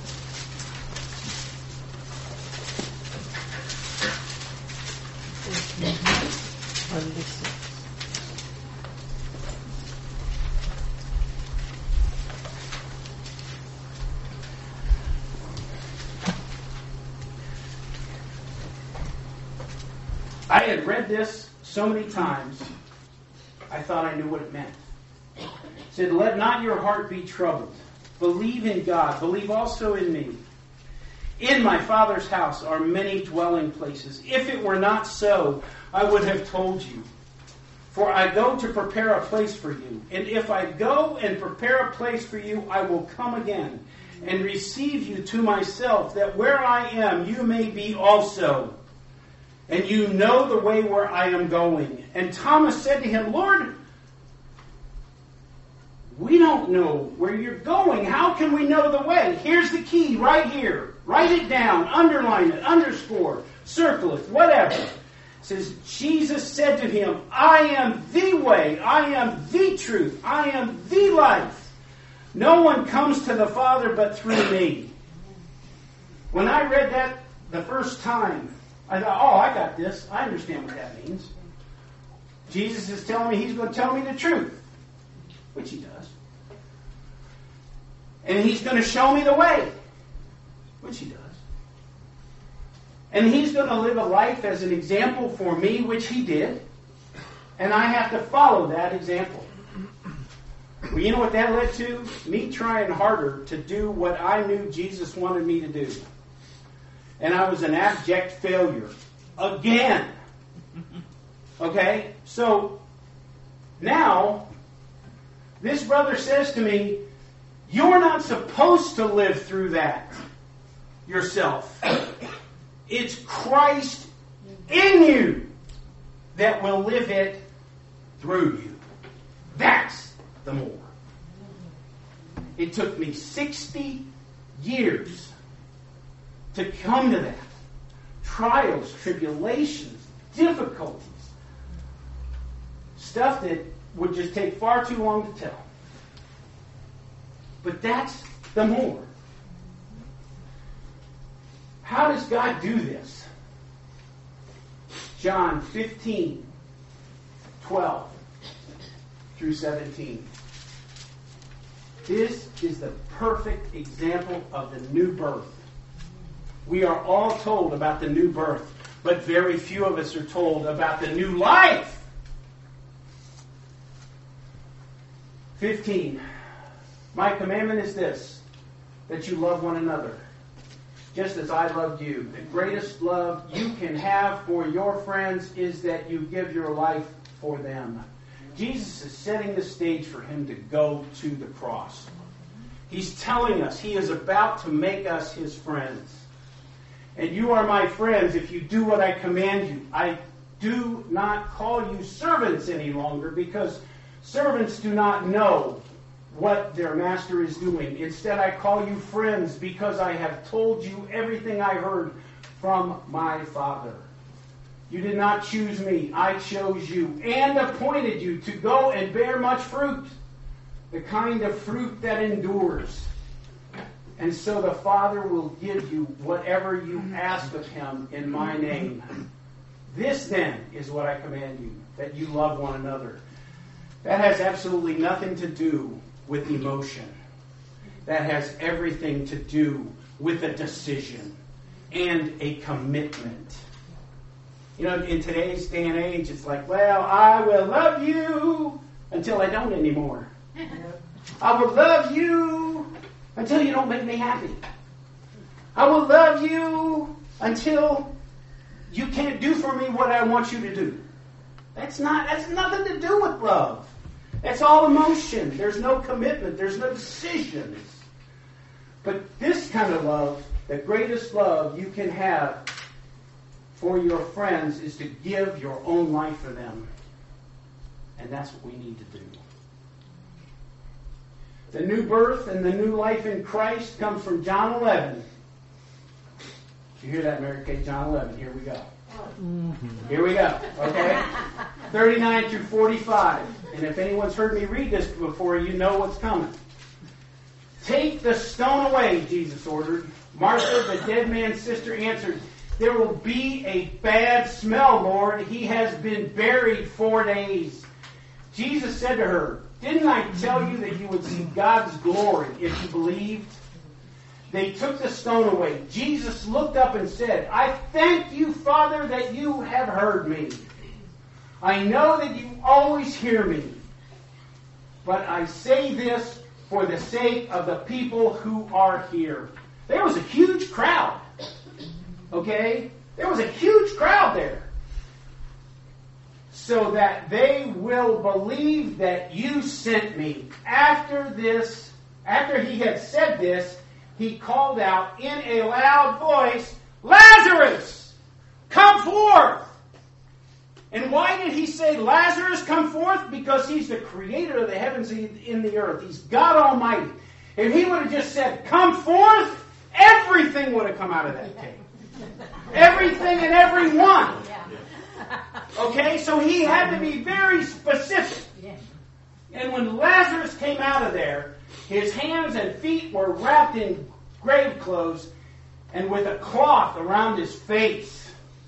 I had read this so many times, I thought I knew what it meant. It said, let not your heart be troubled. Believe in God. Believe also in me. In my Father's house are many dwelling places. If it were not so, I would have told you. For I go to prepare a place for you. And if I go and prepare a place for you, I will come again and receive you to myself, that where I am, you may be also. And you know the way where I am going. And Thomas said to him, Lord, we don't know where you're going. How can we know the way? Here's the key right here. Write it down. Underline it. Underscore. Circle it. Whatever. It says, Jesus said to him, I am the way. I am the truth. I am the life. No one comes to the Father but through me. When I read that the first time, I thought, oh, I got this. I understand what that means. Jesus is telling me he's going to tell me the truth, which he does. And he's going to show me the way, which he does. And he's going to live a life as an example for me, which he did. And I have to follow that example. Well, you know what that led to? Me trying harder to do what I knew Jesus wanted me to do. And I was an abject failure. Again. Okay? So, now, this brother says to me, you're not supposed to live through that yourself. It's Christ in you that will live it through you. That's the more. It took me sixty years to come to that. Trials, tribulations, difficulties. Stuff that would just take far too long to tell. But that's the more. How does God do this? John fifteen, twelve through seventeen. This is the perfect example of the new birth. We are all told about the new birth, but very few of us are told about the new life. fifteen. My commandment is this, that you love one another, just as I loved you. The greatest love you can have for your friends is that you give your life for them. Jesus is setting the stage for him to go to the cross. He's telling us he is about to make us his friends. And you are my friends if you do what I command you. I do not call you servants any longer, because servants do not know what their master is doing. Instead, I call you friends, because I have told you everything I heard from my Father. You did not choose me. I chose you and appointed you to go and bear much fruit, the kind of fruit that endures. And so the Father will give you whatever you ask of him in my name. This then is what I command you, that you love one another. That has absolutely nothing to do with emotion. That has everything to do with a decision and a commitment. You know, in today's day and age, it's like, well, I will love you until I don't anymore. I will love you until you don't make me happy. I will love you until you can't do for me what I want you to do. That's not, that's nothing to do with love. That's all emotion. There's no commitment. There's no decisions. But this kind of love, the greatest love you can have for your friends, is to give your own life for them. And that's what we need to do. The new birth and the new life in Christ comes from John eleven. Did you hear that, Mary Kay? John eleven. Here we go. Mm-hmm. Here we go. Okay? thirty-nine through forty-five. And if anyone's heard me read this before, you know what's coming. Take the stone away, Jesus ordered. Martha, the dead man's sister, answered, there will be a bad smell, Lord. He has been buried four days. Jesus said to her, didn't I tell you that you would see God's glory if you believed? They took the stone away. Jesus looked up and said, I thank you, Father, that you have heard me. I know that you always hear me. But I say this for the sake of the people who are here. There was a huge crowd. Okay? There was a huge crowd there. So that they will believe that you sent me. After this, after he had said this, he called out in a loud voice, Lazarus, come forth! And why did he say, Lazarus, come forth? Because he's the creator of the heavens and the earth. He's God Almighty. If he would have just said, come forth, everything would have come out of that cave. Everything and everyone. Okay, so he had to be very specific. And when Lazarus came out of there, his hands and feet were wrapped in grave clothes and with a cloth around his face.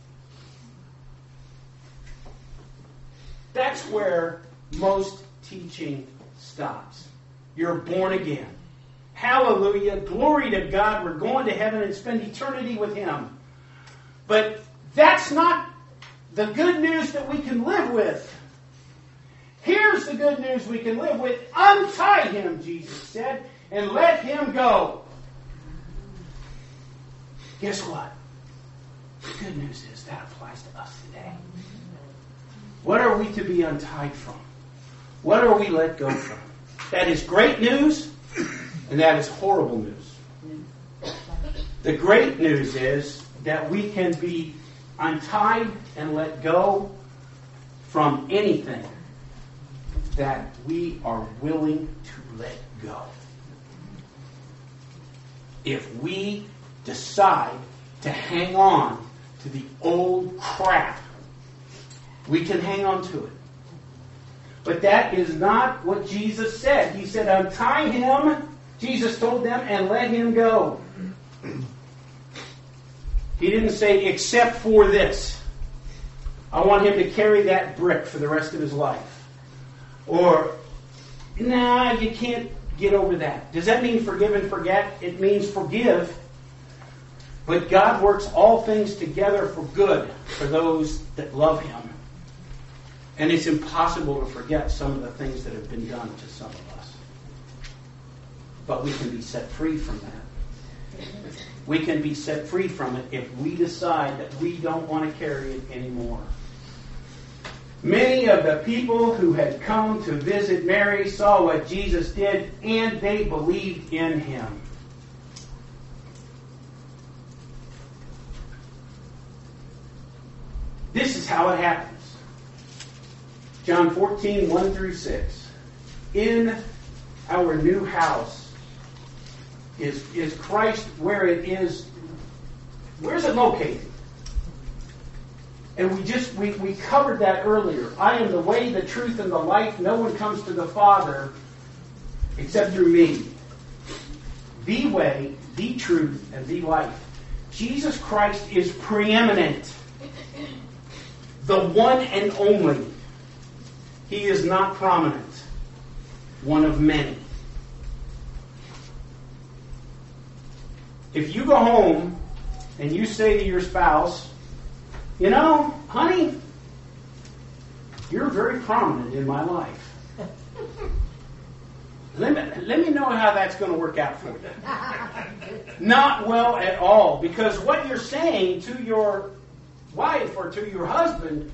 That's where most teaching stops. You're born again. Hallelujah. Glory to God. We're going to heaven and spend eternity with him. But that's not the good news that we can live with. Here's the good news we can live with. Untie him, Jesus said, and let him go. Guess what? The good news is that applies to us today. What are we to be untied from? What are we let go from? That is great news, and that is horrible news. The great news is that we can be untied and let go from anything that we are willing to let go. If we decide to hang on to the old crap, we can hang on to it. But that is not what Jesus said. He said, untie him, Jesus told them, and let him go. He didn't say, except for this. I want him to carry that brick for the rest of his life. Or, nah, you can't get over that. Does that mean forgive and forget? It means forgive. But God works all things together for good for those that love him. And it's impossible to forget some of the things that have been done to some of us. But we can be set free from that. We can be set free from it if we decide that we don't want to carry it anymore. Many of the people who had come to visit Mary saw what Jesus did, and they believed in him. This is how it happens. John fourteen, one through six. In our new house, is, is Christ where it is Where's it located? And we just, we, we covered that earlier. I am the way, the truth, and the life. No one comes to the Father except through me. The way, the truth, and the life. Jesus Christ is preeminent. The one and only. He is not prominent. One of many. If you go home and you say to your spouse, you know, honey, you're very prominent in my life. Let me, let me know how that's going to work out for you. Not well at all, because what you're saying to your wife or to your husband,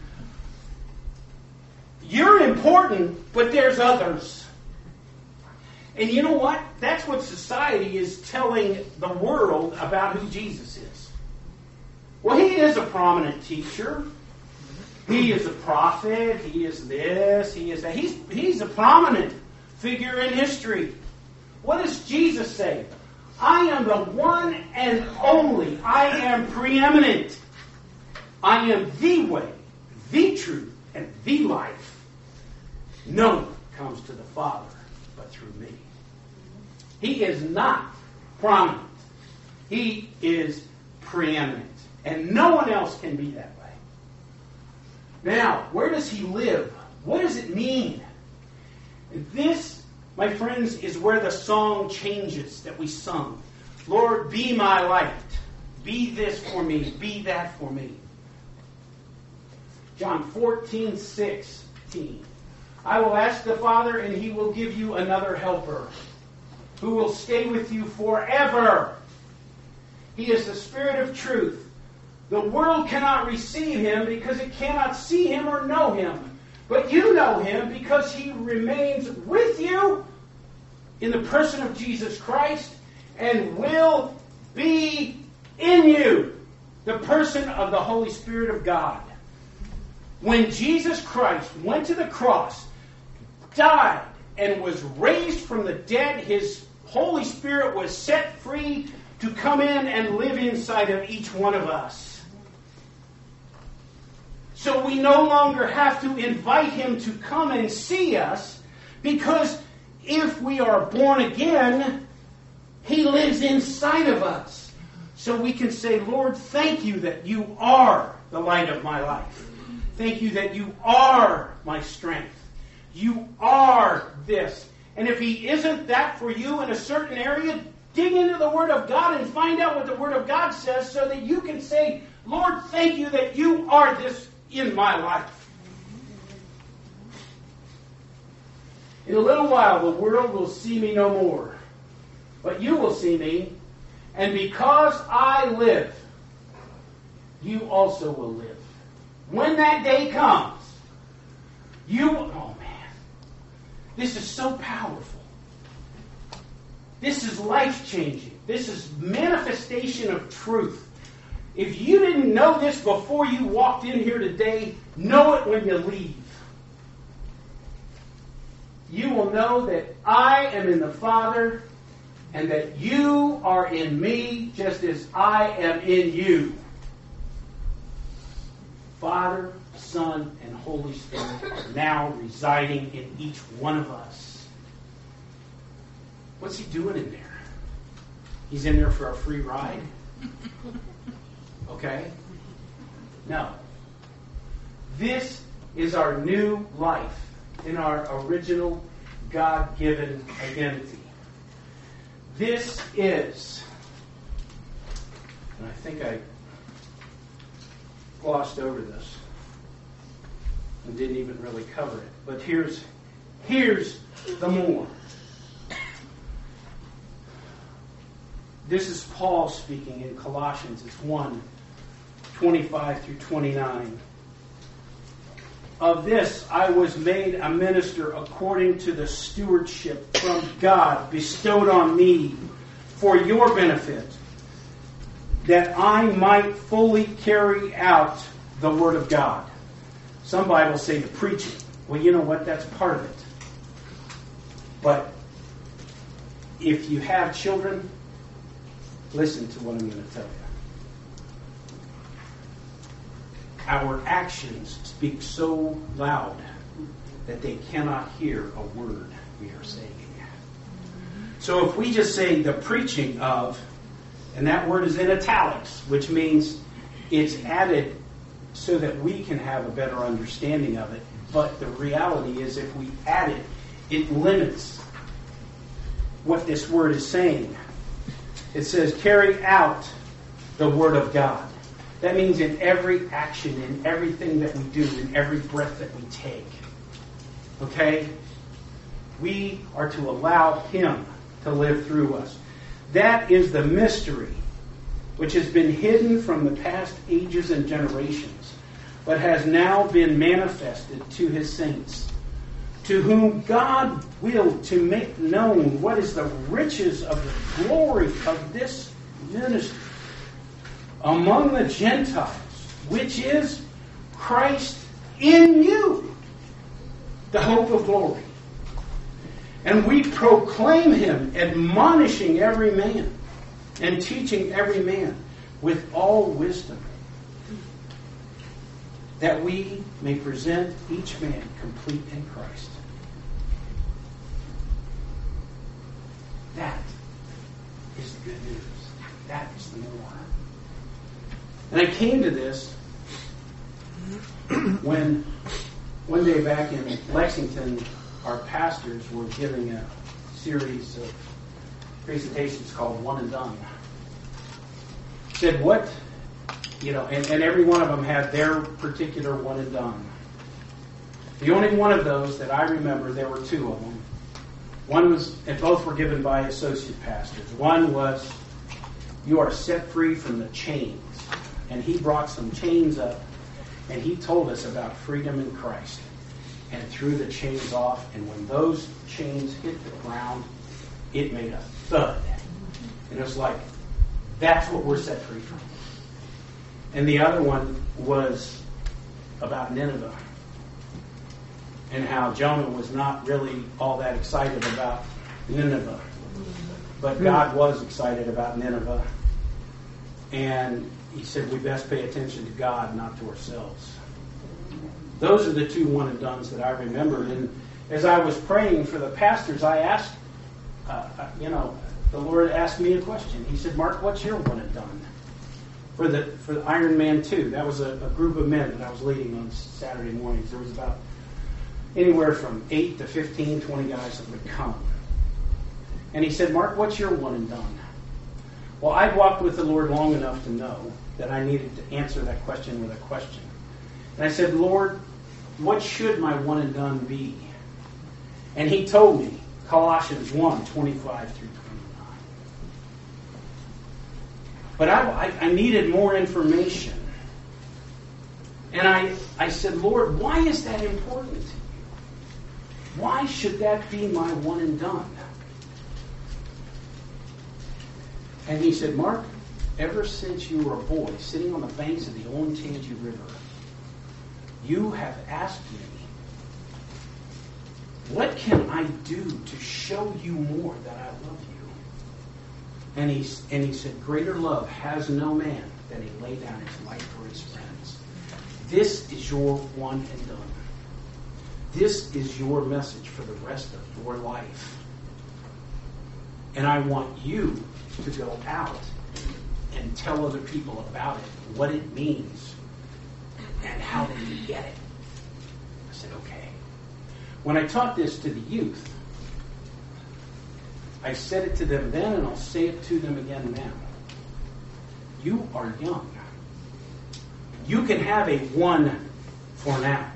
you're important, but there's others. And you know what? That's what society is telling the world about who Jesus is. Well, he is a prominent teacher. He is a prophet. He is this. He is that. He's, he's a prominent figure in history. What does Jesus say? I am the one and only. I am preeminent. I am the way, the truth, and the life. No one comes to the Father but through me. He is not prominent. He is preeminent. And no one else can be that way. Now, where does he live? What does it mean? This, my friends, is where the song changes that we sung. Lord, be my light. Be this for me. Be that for me. John fourteen sixteen. I will ask the Father, and he will give you another helper who will stay with you forever. He is the Spirit of truth. The world cannot receive him because it cannot see him or know him. But you know him because he remains with you in the person of Jesus Christ and will be in you, the person of the Holy Spirit of God. When Jesus Christ went to the cross, died, and was raised from the dead, his Holy Spirit was set free to come in and live inside of each one of us. So we no longer have to invite him to come and see us, because if we are born again, he lives inside of us. So we can say, Lord, thank you that you are the light of my life. Thank you that you are my strength. You are this. And if he isn't that for you in a certain area, dig into the Word of God and find out what the Word of God says so that you can say, Lord, thank you that you are this in my life. In a little while, the world will see me no more, but you will see me, and because I live, you also will live. When that day comes, you will... Oh, man. This is so powerful. This is life-changing. This is manifestation of truth. If you didn't know this before you walked in here today, know it when you leave. You will know that I am in the Father and that you are in me just as I am in you. Father, Son, and Holy Spirit are now residing in each one of us. What's he doing in there? He's in there for a free ride? Okay? No. This is our new life in our original God-given identity. This is, and I think I glossed over this and didn't even really cover it, but here's here's the more. This is Paul speaking in Colossians. It's one, twenty-five through twenty-nine. Of this I was made a minister according to the stewardship from God bestowed on me for your benefit, that I might fully carry out the Word of God. Some Bibles say the preaching. Well, you know what? That's part of it. But if you have children, listen to what I'm going to tell you. our actions speak so loud that they cannot hear a word we are saying. So if we just say the preaching of, and that word is in italics, which means it's added so that we can have a better understanding of it. But the reality is if we add it, it limits what this word is saying. It says, carry out the word of God. That means in every action, in everything that we do, in every breath that we take. Okay? We are to allow Him to live through us. That is the mystery which has been hidden from the past ages and generations, but has now been manifested to His saints, to whom God willed to make known what is the riches of the glory of this ministry among the Gentiles, which is Christ in you, the hope of glory. And we proclaim Him, admonishing every man and teaching every man with all wisdom, that we may present each man complete in Christ. That is the good news. That is the more. And I came to this when one day back in Lexington, our pastors were giving a series of presentations called One and Done. Said what, you know, and, and every one of them had their particular one and done. The only one of those that I remember, there were two of them. One was, and both were given by associate pastors. One was, you are set free from the chains. And he brought some chains up, and he told us about freedom in Christ. And threw the chains off, and when those chains hit the ground, it made a thud. And it was like, that's what we're set free from. And the other one was about Nineveh, and how Jonah was not really all that excited about Nineveh. But God was excited about Nineveh. And he said we best pay attention to God, not to ourselves. Those are the two one and dones that I remembered. And as I was praying for the pastors, I asked, uh, you know, the Lord asked me a question. He said, Mark, what's your one and done? For the for the Iron Man two, that was a, a group of men that I was leading on Saturday mornings. There was about anywhere from eight to fifteen, twenty guys that would come. And he said, Mark, what's your one and done? Well, I'd walked with the Lord long enough to know that I needed to answer that question with a question. And I said, Lord, what should my one and done be? And he told me, Colossians one, twenty-five through twenty-nine. But I, I, I needed more information. And I, I said, Lord, why is that important to you? Why should that be my one and done? And he said, Mark, ever since you were a boy, sitting on the banks of the Olentangy River, you have asked me, what can I do to show you more that I love you? And he, and he said, greater love has no man than he lay down his life for his friends. This is your one and done. This is your message for the rest of your life. And I want you to go out and tell other people about it, what it means, and how they can get it. I said, okay. When I taught this to the youth, I said it to them then, and I'll say it to them again now. You are young. You can have a one for now,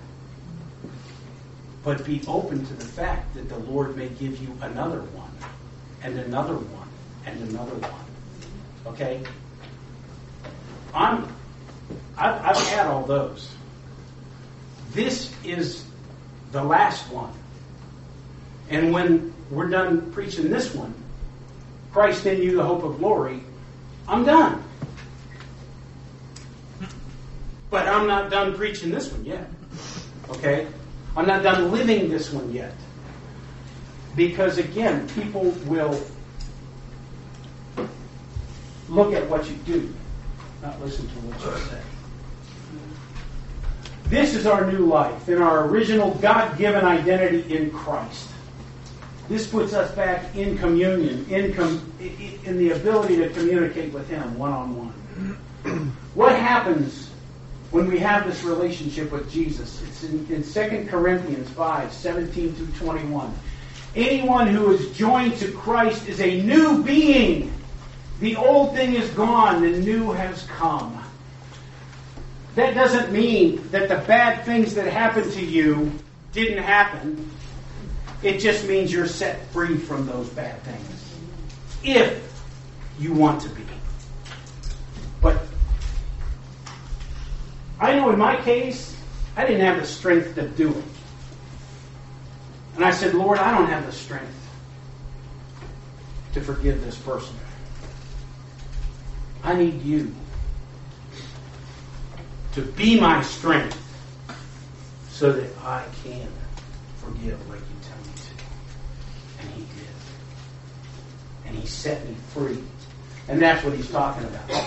but be open to the fact that the Lord may give you another one, and another one, and another one. Okay? I'm, I've, I've had all those. This is the last one. And when we're done preaching this one, Christ in you, the hope of glory, I'm done. But I'm not done preaching this one yet. Okay? I'm not done living this one yet. Because again, people will look at what you do, not listen to what you say. This is our new life in our original God-given identity in Christ. This puts us back in communion, in, com- in the ability to communicate with Him one-on-one. What happens when we have this relationship with Jesus? It's in, in Second Corinthians five, seventeen through twenty-one. Anyone who is joined to Christ is a new being. The old thing is gone, the new has come. That doesn't mean that the bad things that happened to you didn't happen. It just means you're set free from those bad things. If you want to be. But I know in my case, I didn't have the strength to do it. And I said, Lord, I don't have the strength to forgive this person. I need you to be my strength so that I can forgive like you tell me to. And He did. And He set me free. And that's what He's talking about.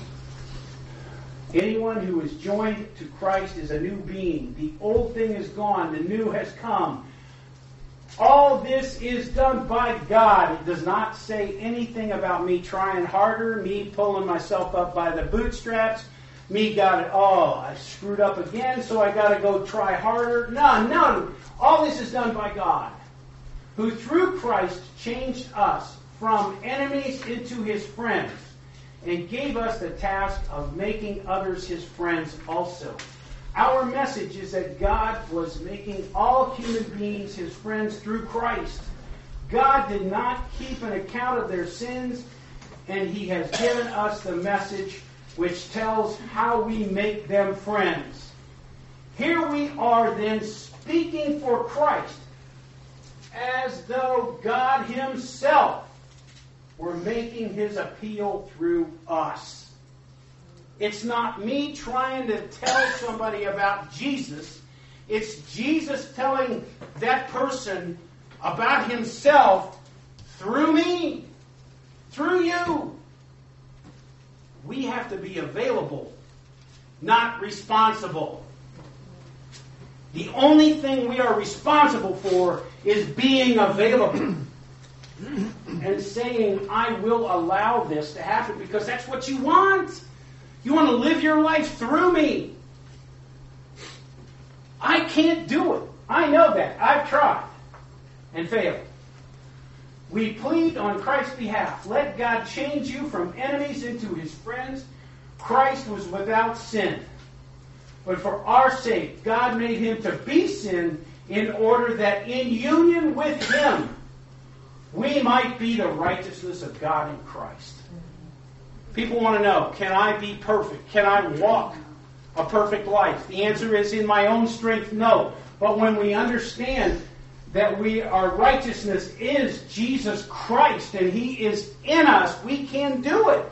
Anyone who is joined to Christ is a new being. The old thing is gone. The new has come. All this is done by God. It does not say anything about me trying harder, me pulling myself up by the bootstraps, me got it, oh, I screwed up again, so I got to go try harder. No, no. All this is done by God, who through Christ changed us from enemies into His friends and gave us the task of making others His friends also. Our message is that God was making all human beings His friends through Christ. God did not keep an account of their sins, and He has given us the message which tells how we make them friends. Here we are then speaking for Christ, as though God Himself were making His appeal through us. It's not me trying to tell somebody about Jesus. It's Jesus telling that person about Himself through me, through you. We have to be available, not responsible. The only thing we are responsible for is being available and saying, I will allow this to happen because that's what you want. You want to live your life through me. I can't do it. I know that. I've tried and failed. We plead on Christ's behalf. Let God change you from enemies into His friends. Christ was without sin. But for our sake, God made Him to be sin in order that in union with Him, we might be the righteousness of God in Christ. People want to know, can I be perfect? Can I walk a perfect life? The answer is, in my own strength, no. But when we understand that we our righteousness is Jesus Christ and He is in us, we can do it.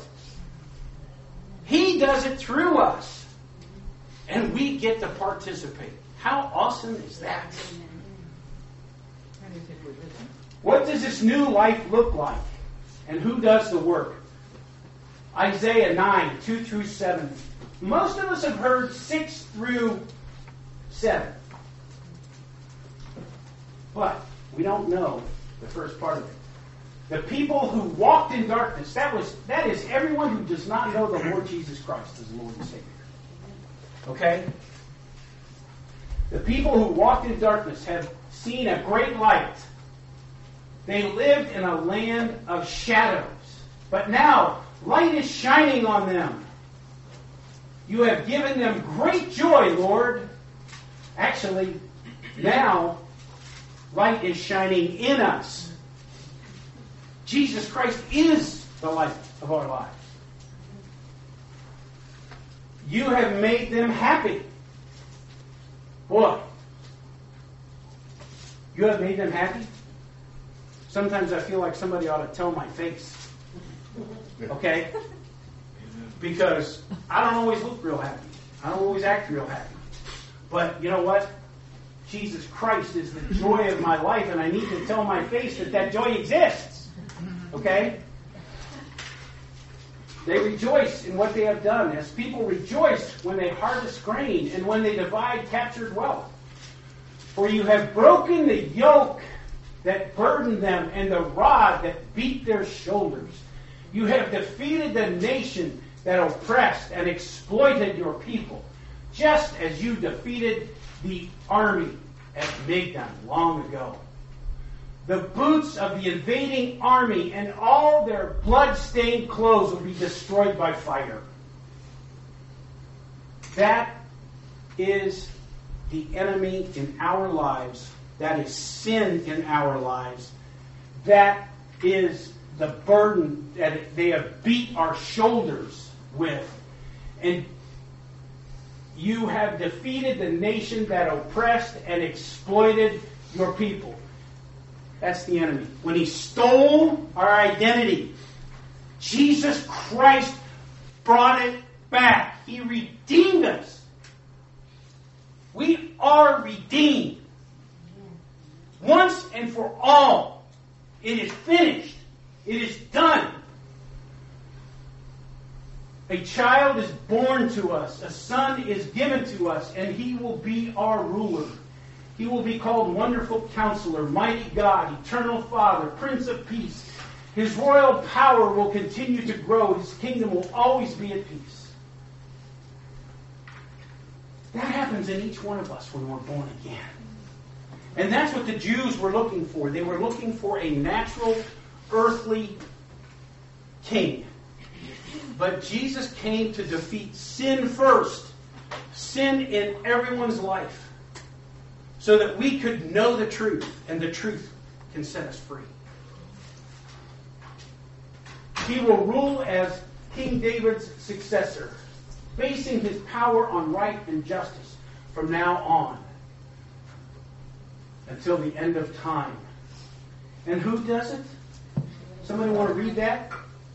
He does it through us. And we get to participate. How awesome is that? What does this new life look like? And who does the work? Isaiah nine, two through seven. Most of us have heard six through seven. But we don't know the first part of it. The people who walked in darkness, that was that is everyone who does not know the Lord Jesus Christ as Lord and Savior. Okay? The people who walked in darkness have seen a great light. They lived in a land of shadows. But now, light is shining on them. You have given them great joy, Lord. Actually, now, light is shining in us. Jesus Christ is the light of our lives. You have made them happy. Boy, you have made them happy? Sometimes I feel like somebody ought to tell my face. Okay? Because I don't always look real happy. I don't always act real happy. But you know what? Jesus Christ is the joy of my life, and I need to tell my face that that joy exists. Okay? They rejoice in what they have done, as people rejoice when they harvest grain and when they divide captured wealth. For you have broken the yoke that burdened them and the rod that beat their shoulders. You have defeated the nation that oppressed and exploited your people, just as you defeated the army at Migdon long ago. The boots of the invading army and all their blood-stained clothes will be destroyed by fire. That is the enemy in our lives. That is sin in our lives. That is the burden that they have beat our shoulders with. And you have defeated the nation that oppressed and exploited your people. That's the enemy. When he stole our identity, Jesus Christ brought it back. He redeemed us. We are redeemed. Once and for all. It is finished. It is done. A child is born to us. A son is given to us, and he will be our ruler. He will be called Wonderful Counselor, Mighty God, Eternal Father, Prince of Peace. His royal power will continue to grow. His kingdom will always be at peace. That happens in each one of us when we're born again. And that's what the Jews were looking for. They were looking for a natural, earthly king. But Jesus came to defeat sin first. Sin in everyone's life. So that we could know the truth, and the truth can set us free. He will rule as King David's successor, basing his power on right and justice from now on until the end of time. And who does it? Somebody want to read that?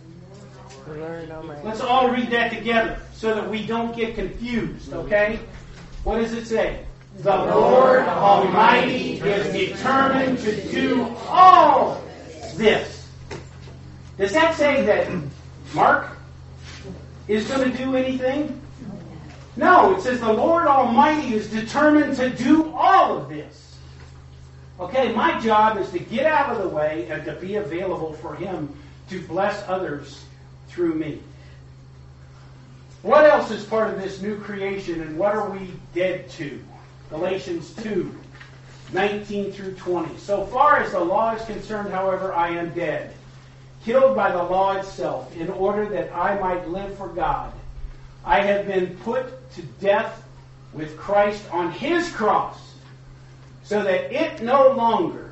Let's all read that together so that we don't get confused, okay? What does it say? The Lord Almighty is determined to do all this. Does that say that Mark is going to do anything? No, it says the Lord Almighty is determined to do all of this. Okay, my job is to get out of the way and to be available for Him to bless others through me. What else is part of this new creation, and what are we dead to? Galatians two, nineteen through twenty. So far as the law is concerned, however, I am dead, killed by the law itself, in order that I might live for God. I have been put to death with Christ on His cross, so that it no longer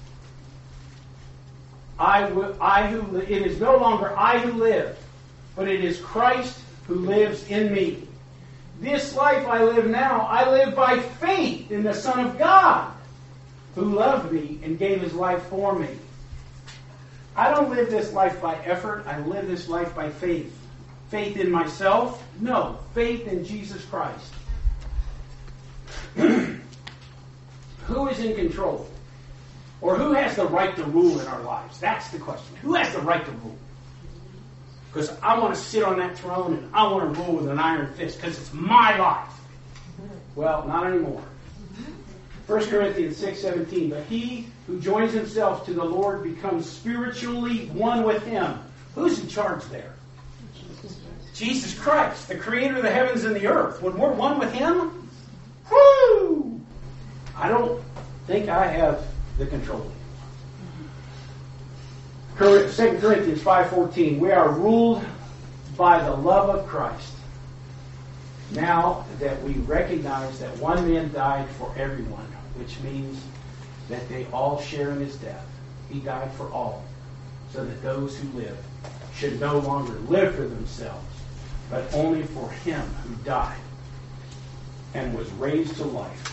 I, w- I who it is no longer I who live, but it is Christ who lives in me. This life I live now, I live by faith in the Son of God, who loved me and gave His life for me. I don't live this life by effort. I live this life by faith. Faith in myself? No. Faith in Jesus Christ. Who is in control? Or who has the right to rule in our lives? That's the question. Who has the right to rule? Because I want to sit on that throne and I want to rule with an iron fist because it's my life. Well, not anymore. First Corinthians six seventeen. But he who joins himself to the Lord becomes spiritually one with Him. Who's in charge there? Jesus Christ, the creator of the heavens and the earth. When we're one with Him, whoo! I don't think I have the control. Second Corinthians five fourteen. We are ruled by the love of Christ. Now that we recognize that one man died for everyone, which means that they all share in His death. He died for all, so that those who live should no longer live for themselves, but only for Him who died and was raised to life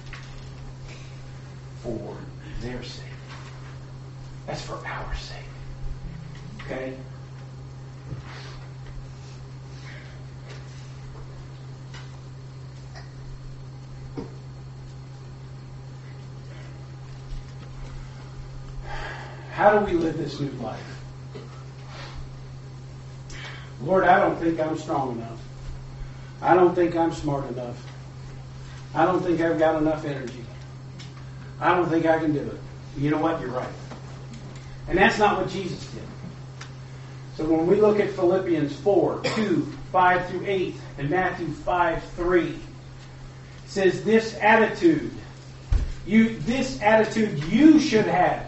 for their sake. That's for our sake. Okay? How do we live this new life? Lord, I don't think I'm strong enough. I don't think I'm smart enough. I don't think I've got enough energy. I don't think I can do it. You know what? You're right. And that's not what Jesus did. So when we look at Philippians four, two, five through eight, and Matthew five, three, it says this attitude, you, this attitude you should have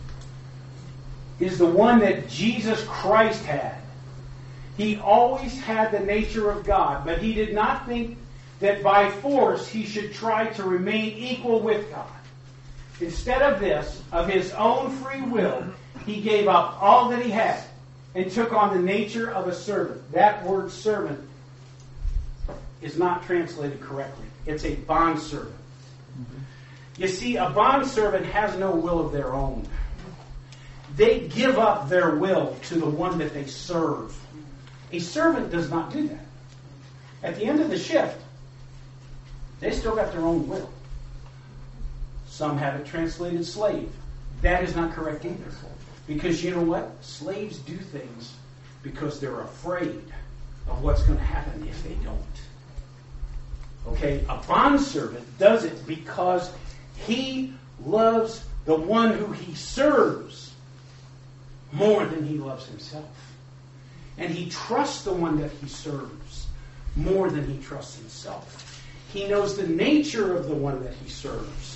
is the one that Jesus Christ had. He always had the nature of God, but he did not think that by force he should try to remain equal with God. Instead of this, of his own free will, he gave up all that he had and took on the nature of a servant. That word servant is not translated correctly. It's a bondservant. Mm-hmm. You see, a bondservant has no will of their own. They give up their will to the one that they serve. A servant does not do that. At the end of the shift, they still got their own will. Some have it translated slave. That is not correct either. Because you know what? Slaves do things because they're afraid of what's going to happen if they don't. Okay? A bondservant does it because he loves the one who he serves more than he loves himself. And he trusts the one that he serves more than he trusts himself. He knows the nature of the one that he serves.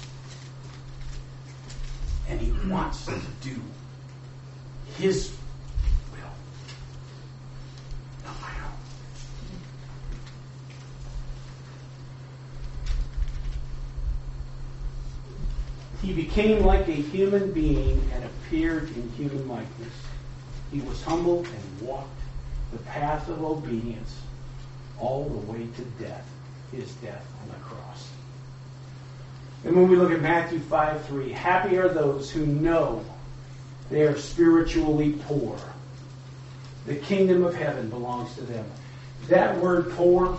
And he wants to do his will, not my own. He became like a human being and appeared in human likeness. He was humble and walked the path of obedience all the way to death, his death on the cross. And when we look at Matthew five three, happy are those who know they are spiritually poor. The kingdom of heaven belongs to them. That word poor,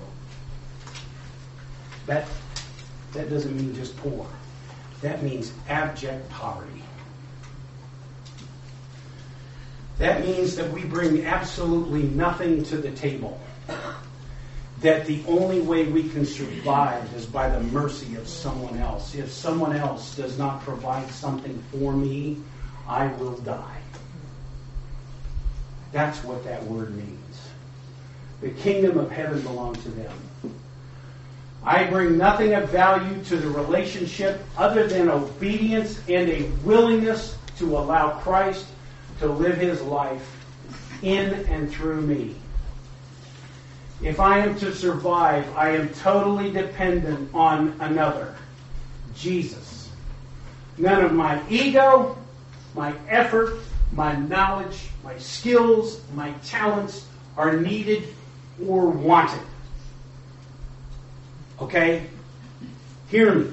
that, that doesn't mean just poor. That means abject poverty. That means that we bring absolutely nothing to the table. That the only way we can survive is by the mercy of someone else. If someone else does not provide something for me, I will die. That's what that word means. The kingdom of heaven belongs to them. I bring nothing of value to the relationship other than obedience and a willingness to allow Christ to live his life in and through me. If I am to survive, I am totally dependent on another, Jesus. None of my ego, my effort, my knowledge, my skills, my talents are needed or wanted. Okay? Hear me.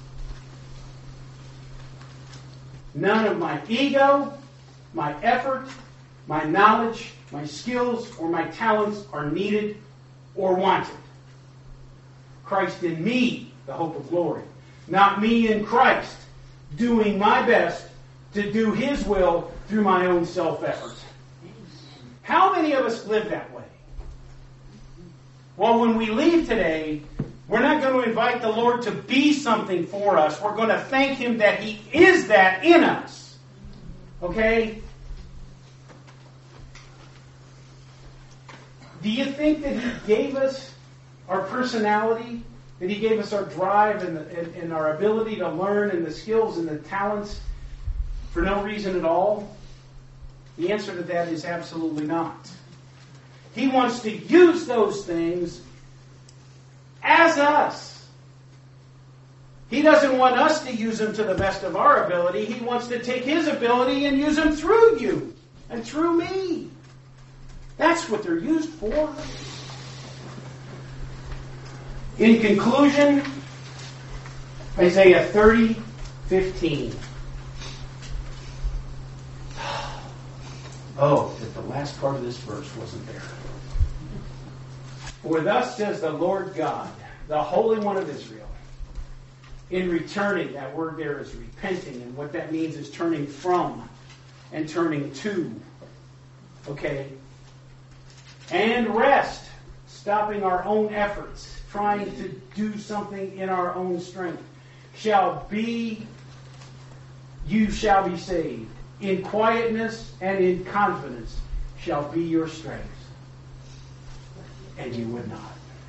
None of my ego, my effort, my knowledge, my skills, or my talents are needed or wanted. Christ in me, the hope of glory. Not me in Christ, doing my best to do his will through my own self-effort. How many of us live that way? Well, when we leave today, we're not going to invite the Lord to be something for us. We're going to thank him that he is that in us. Okay? Do you think that he gave us our personality, that he gave us our drive and, the, and, and our ability to learn and the skills and the talents for no reason at all? The answer to that is absolutely not. He wants to use those things as us. He doesn't want us to use them to the best of our ability. He wants to take his ability and use them through you and through me. That's what they're used for. In conclusion, Isaiah thirty fifteen. Oh, that the last part of this verse wasn't there. For thus says the Lord God, the Holy One of Israel, in returning, that word there is repenting, and what that means is turning from and turning to. Okay? And rest, stopping our own efforts, trying to do something in our own strength, shall be, you shall be saved. In quietness and in confidence shall be your strength. And you would not.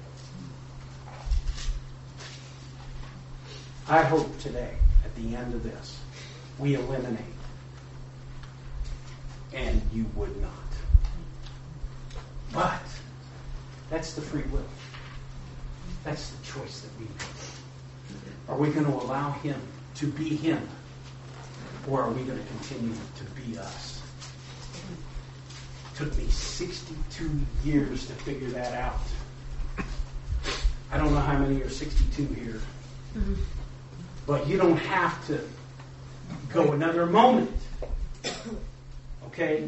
I hope today, at the end of this, we eliminate. And you would not. But that's the free will. That's the choice that we make. Are we going to allow Him to be Him? Or are we going to continue to be us? It took me sixty-two years to figure that out. I don't know how many are sixty-two here. Mm-hmm. But you don't have to go another moment. Okay?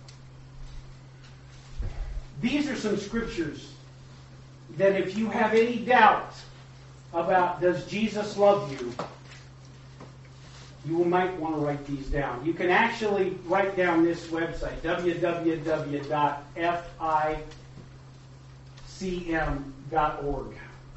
These are some scriptures that if you have any doubt about does Jesus love you, you might want to write these down. You can actually write down this website, w w w dot f i c m dot org.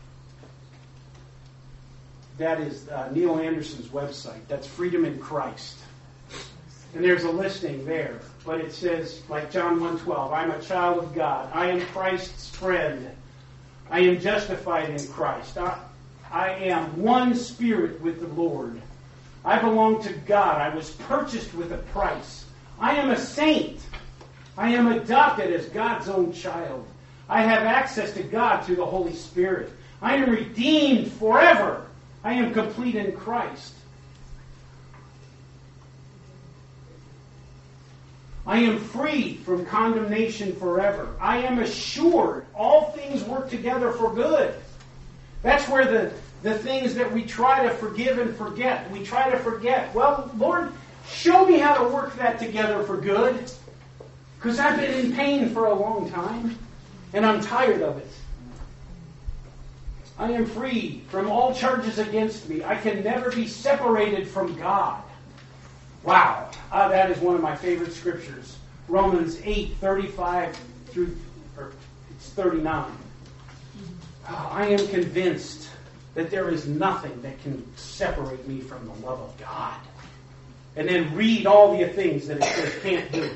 That is uh, Neil Anderson's website. That's Freedom in Christ. And there's a listing there. But it says, like John one twelve, I'm a child of God. I am Christ's friend. I am justified in Christ. I, I am one spirit with the Lord. I belong to God. I was purchased with a price. I am a saint. I am adopted as God's own child. I have access to God through the Holy Spirit. I am redeemed forever. I am complete in Christ. I am free from condemnation forever. I am assured all things work together for good. That's where the, the things that we try to forgive and forget, we try to forget. Well, Lord, show me how to work that together for good. Because I've been in pain for a long time. And I'm tired of it. I am free from all charges against me. I can never be separated from God. Wow. Uh, that is one of my favorite scriptures. Romans eight, thirty-five through or it's thirty-nine. Oh, I am convinced that there is nothing that can separate me from the love of God. And then read all the things that it says can't do.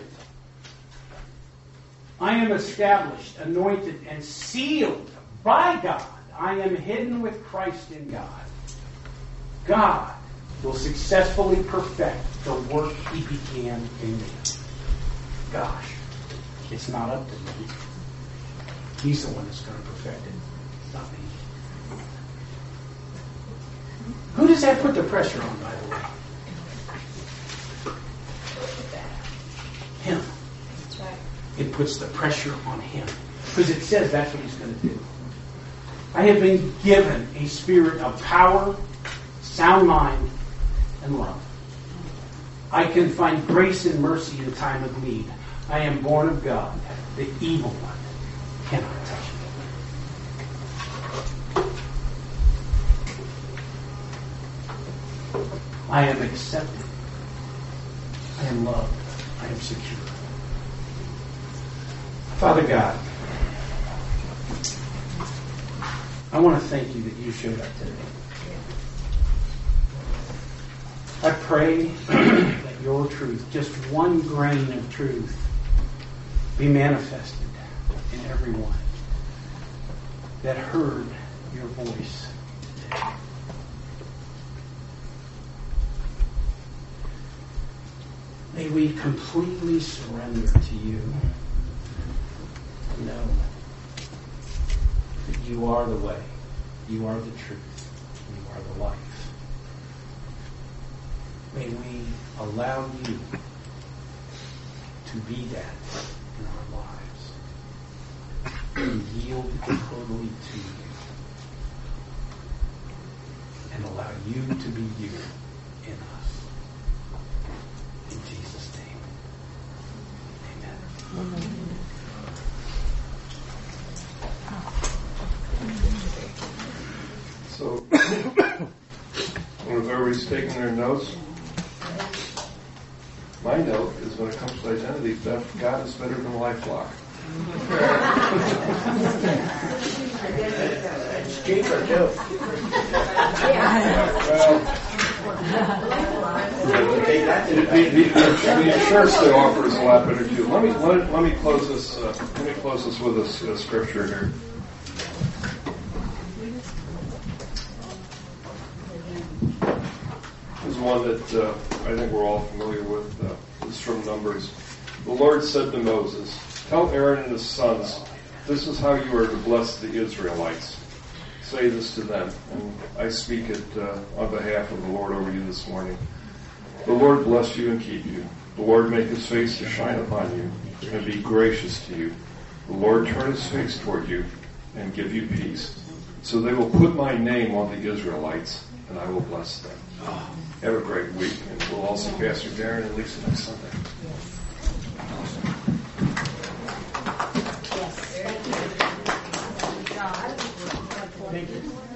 I am established, anointed, and sealed by God. I am hidden with Christ in God. God will successfully perfect the work He began in me. Gosh, it's not up to me. He's the one that's going to perfect it, not me. Who does that put the pressure on, by the way? Him. That's right. It puts the pressure on Him. Because it says that's what He's going to do. I have been given a spirit of power, sound mind, and love. I can find grace and mercy in time of need. I am born of God. The evil one cannot touch me. I am accepted. I am loved. I am secure. Father God, I want to thank you that you showed up today. I pray that your truth, just one grain of truth, be manifested in everyone that heard your voice today. May we completely surrender to you. Know that you are the way, you are the truth, you are the life. May we allow you to be that in our lives and yield totally to you and allow you to be you in us. In Jesus' name, amen. Amen. So, when everybody's taking their notes, my note is when it comes to identity theft, God is better than LifeLock. It's cheaper too. Well, Take that to the, the the, the, the insurance they offer is a lot better too. Let me let, let me close this. Uh, let me close this with a, s- a scripture here. This is one that uh, I think we're all familiar with. Uh, this is from Numbers. The Lord said to Moses, "Tell Aaron and his sons, this is how you are to bless the Israelites. Say this to them," and I speak it uh, on behalf of the Lord over you this morning. "The Lord bless you and keep you. The Lord make his face to shine upon you and be gracious to you. The Lord turn his face toward you and give you peace. So they will put my name on the Israelites, and I will bless them." Have a great week, and we'll all see Pastor Darren and Lisa next Sunday. Yes. Thank you.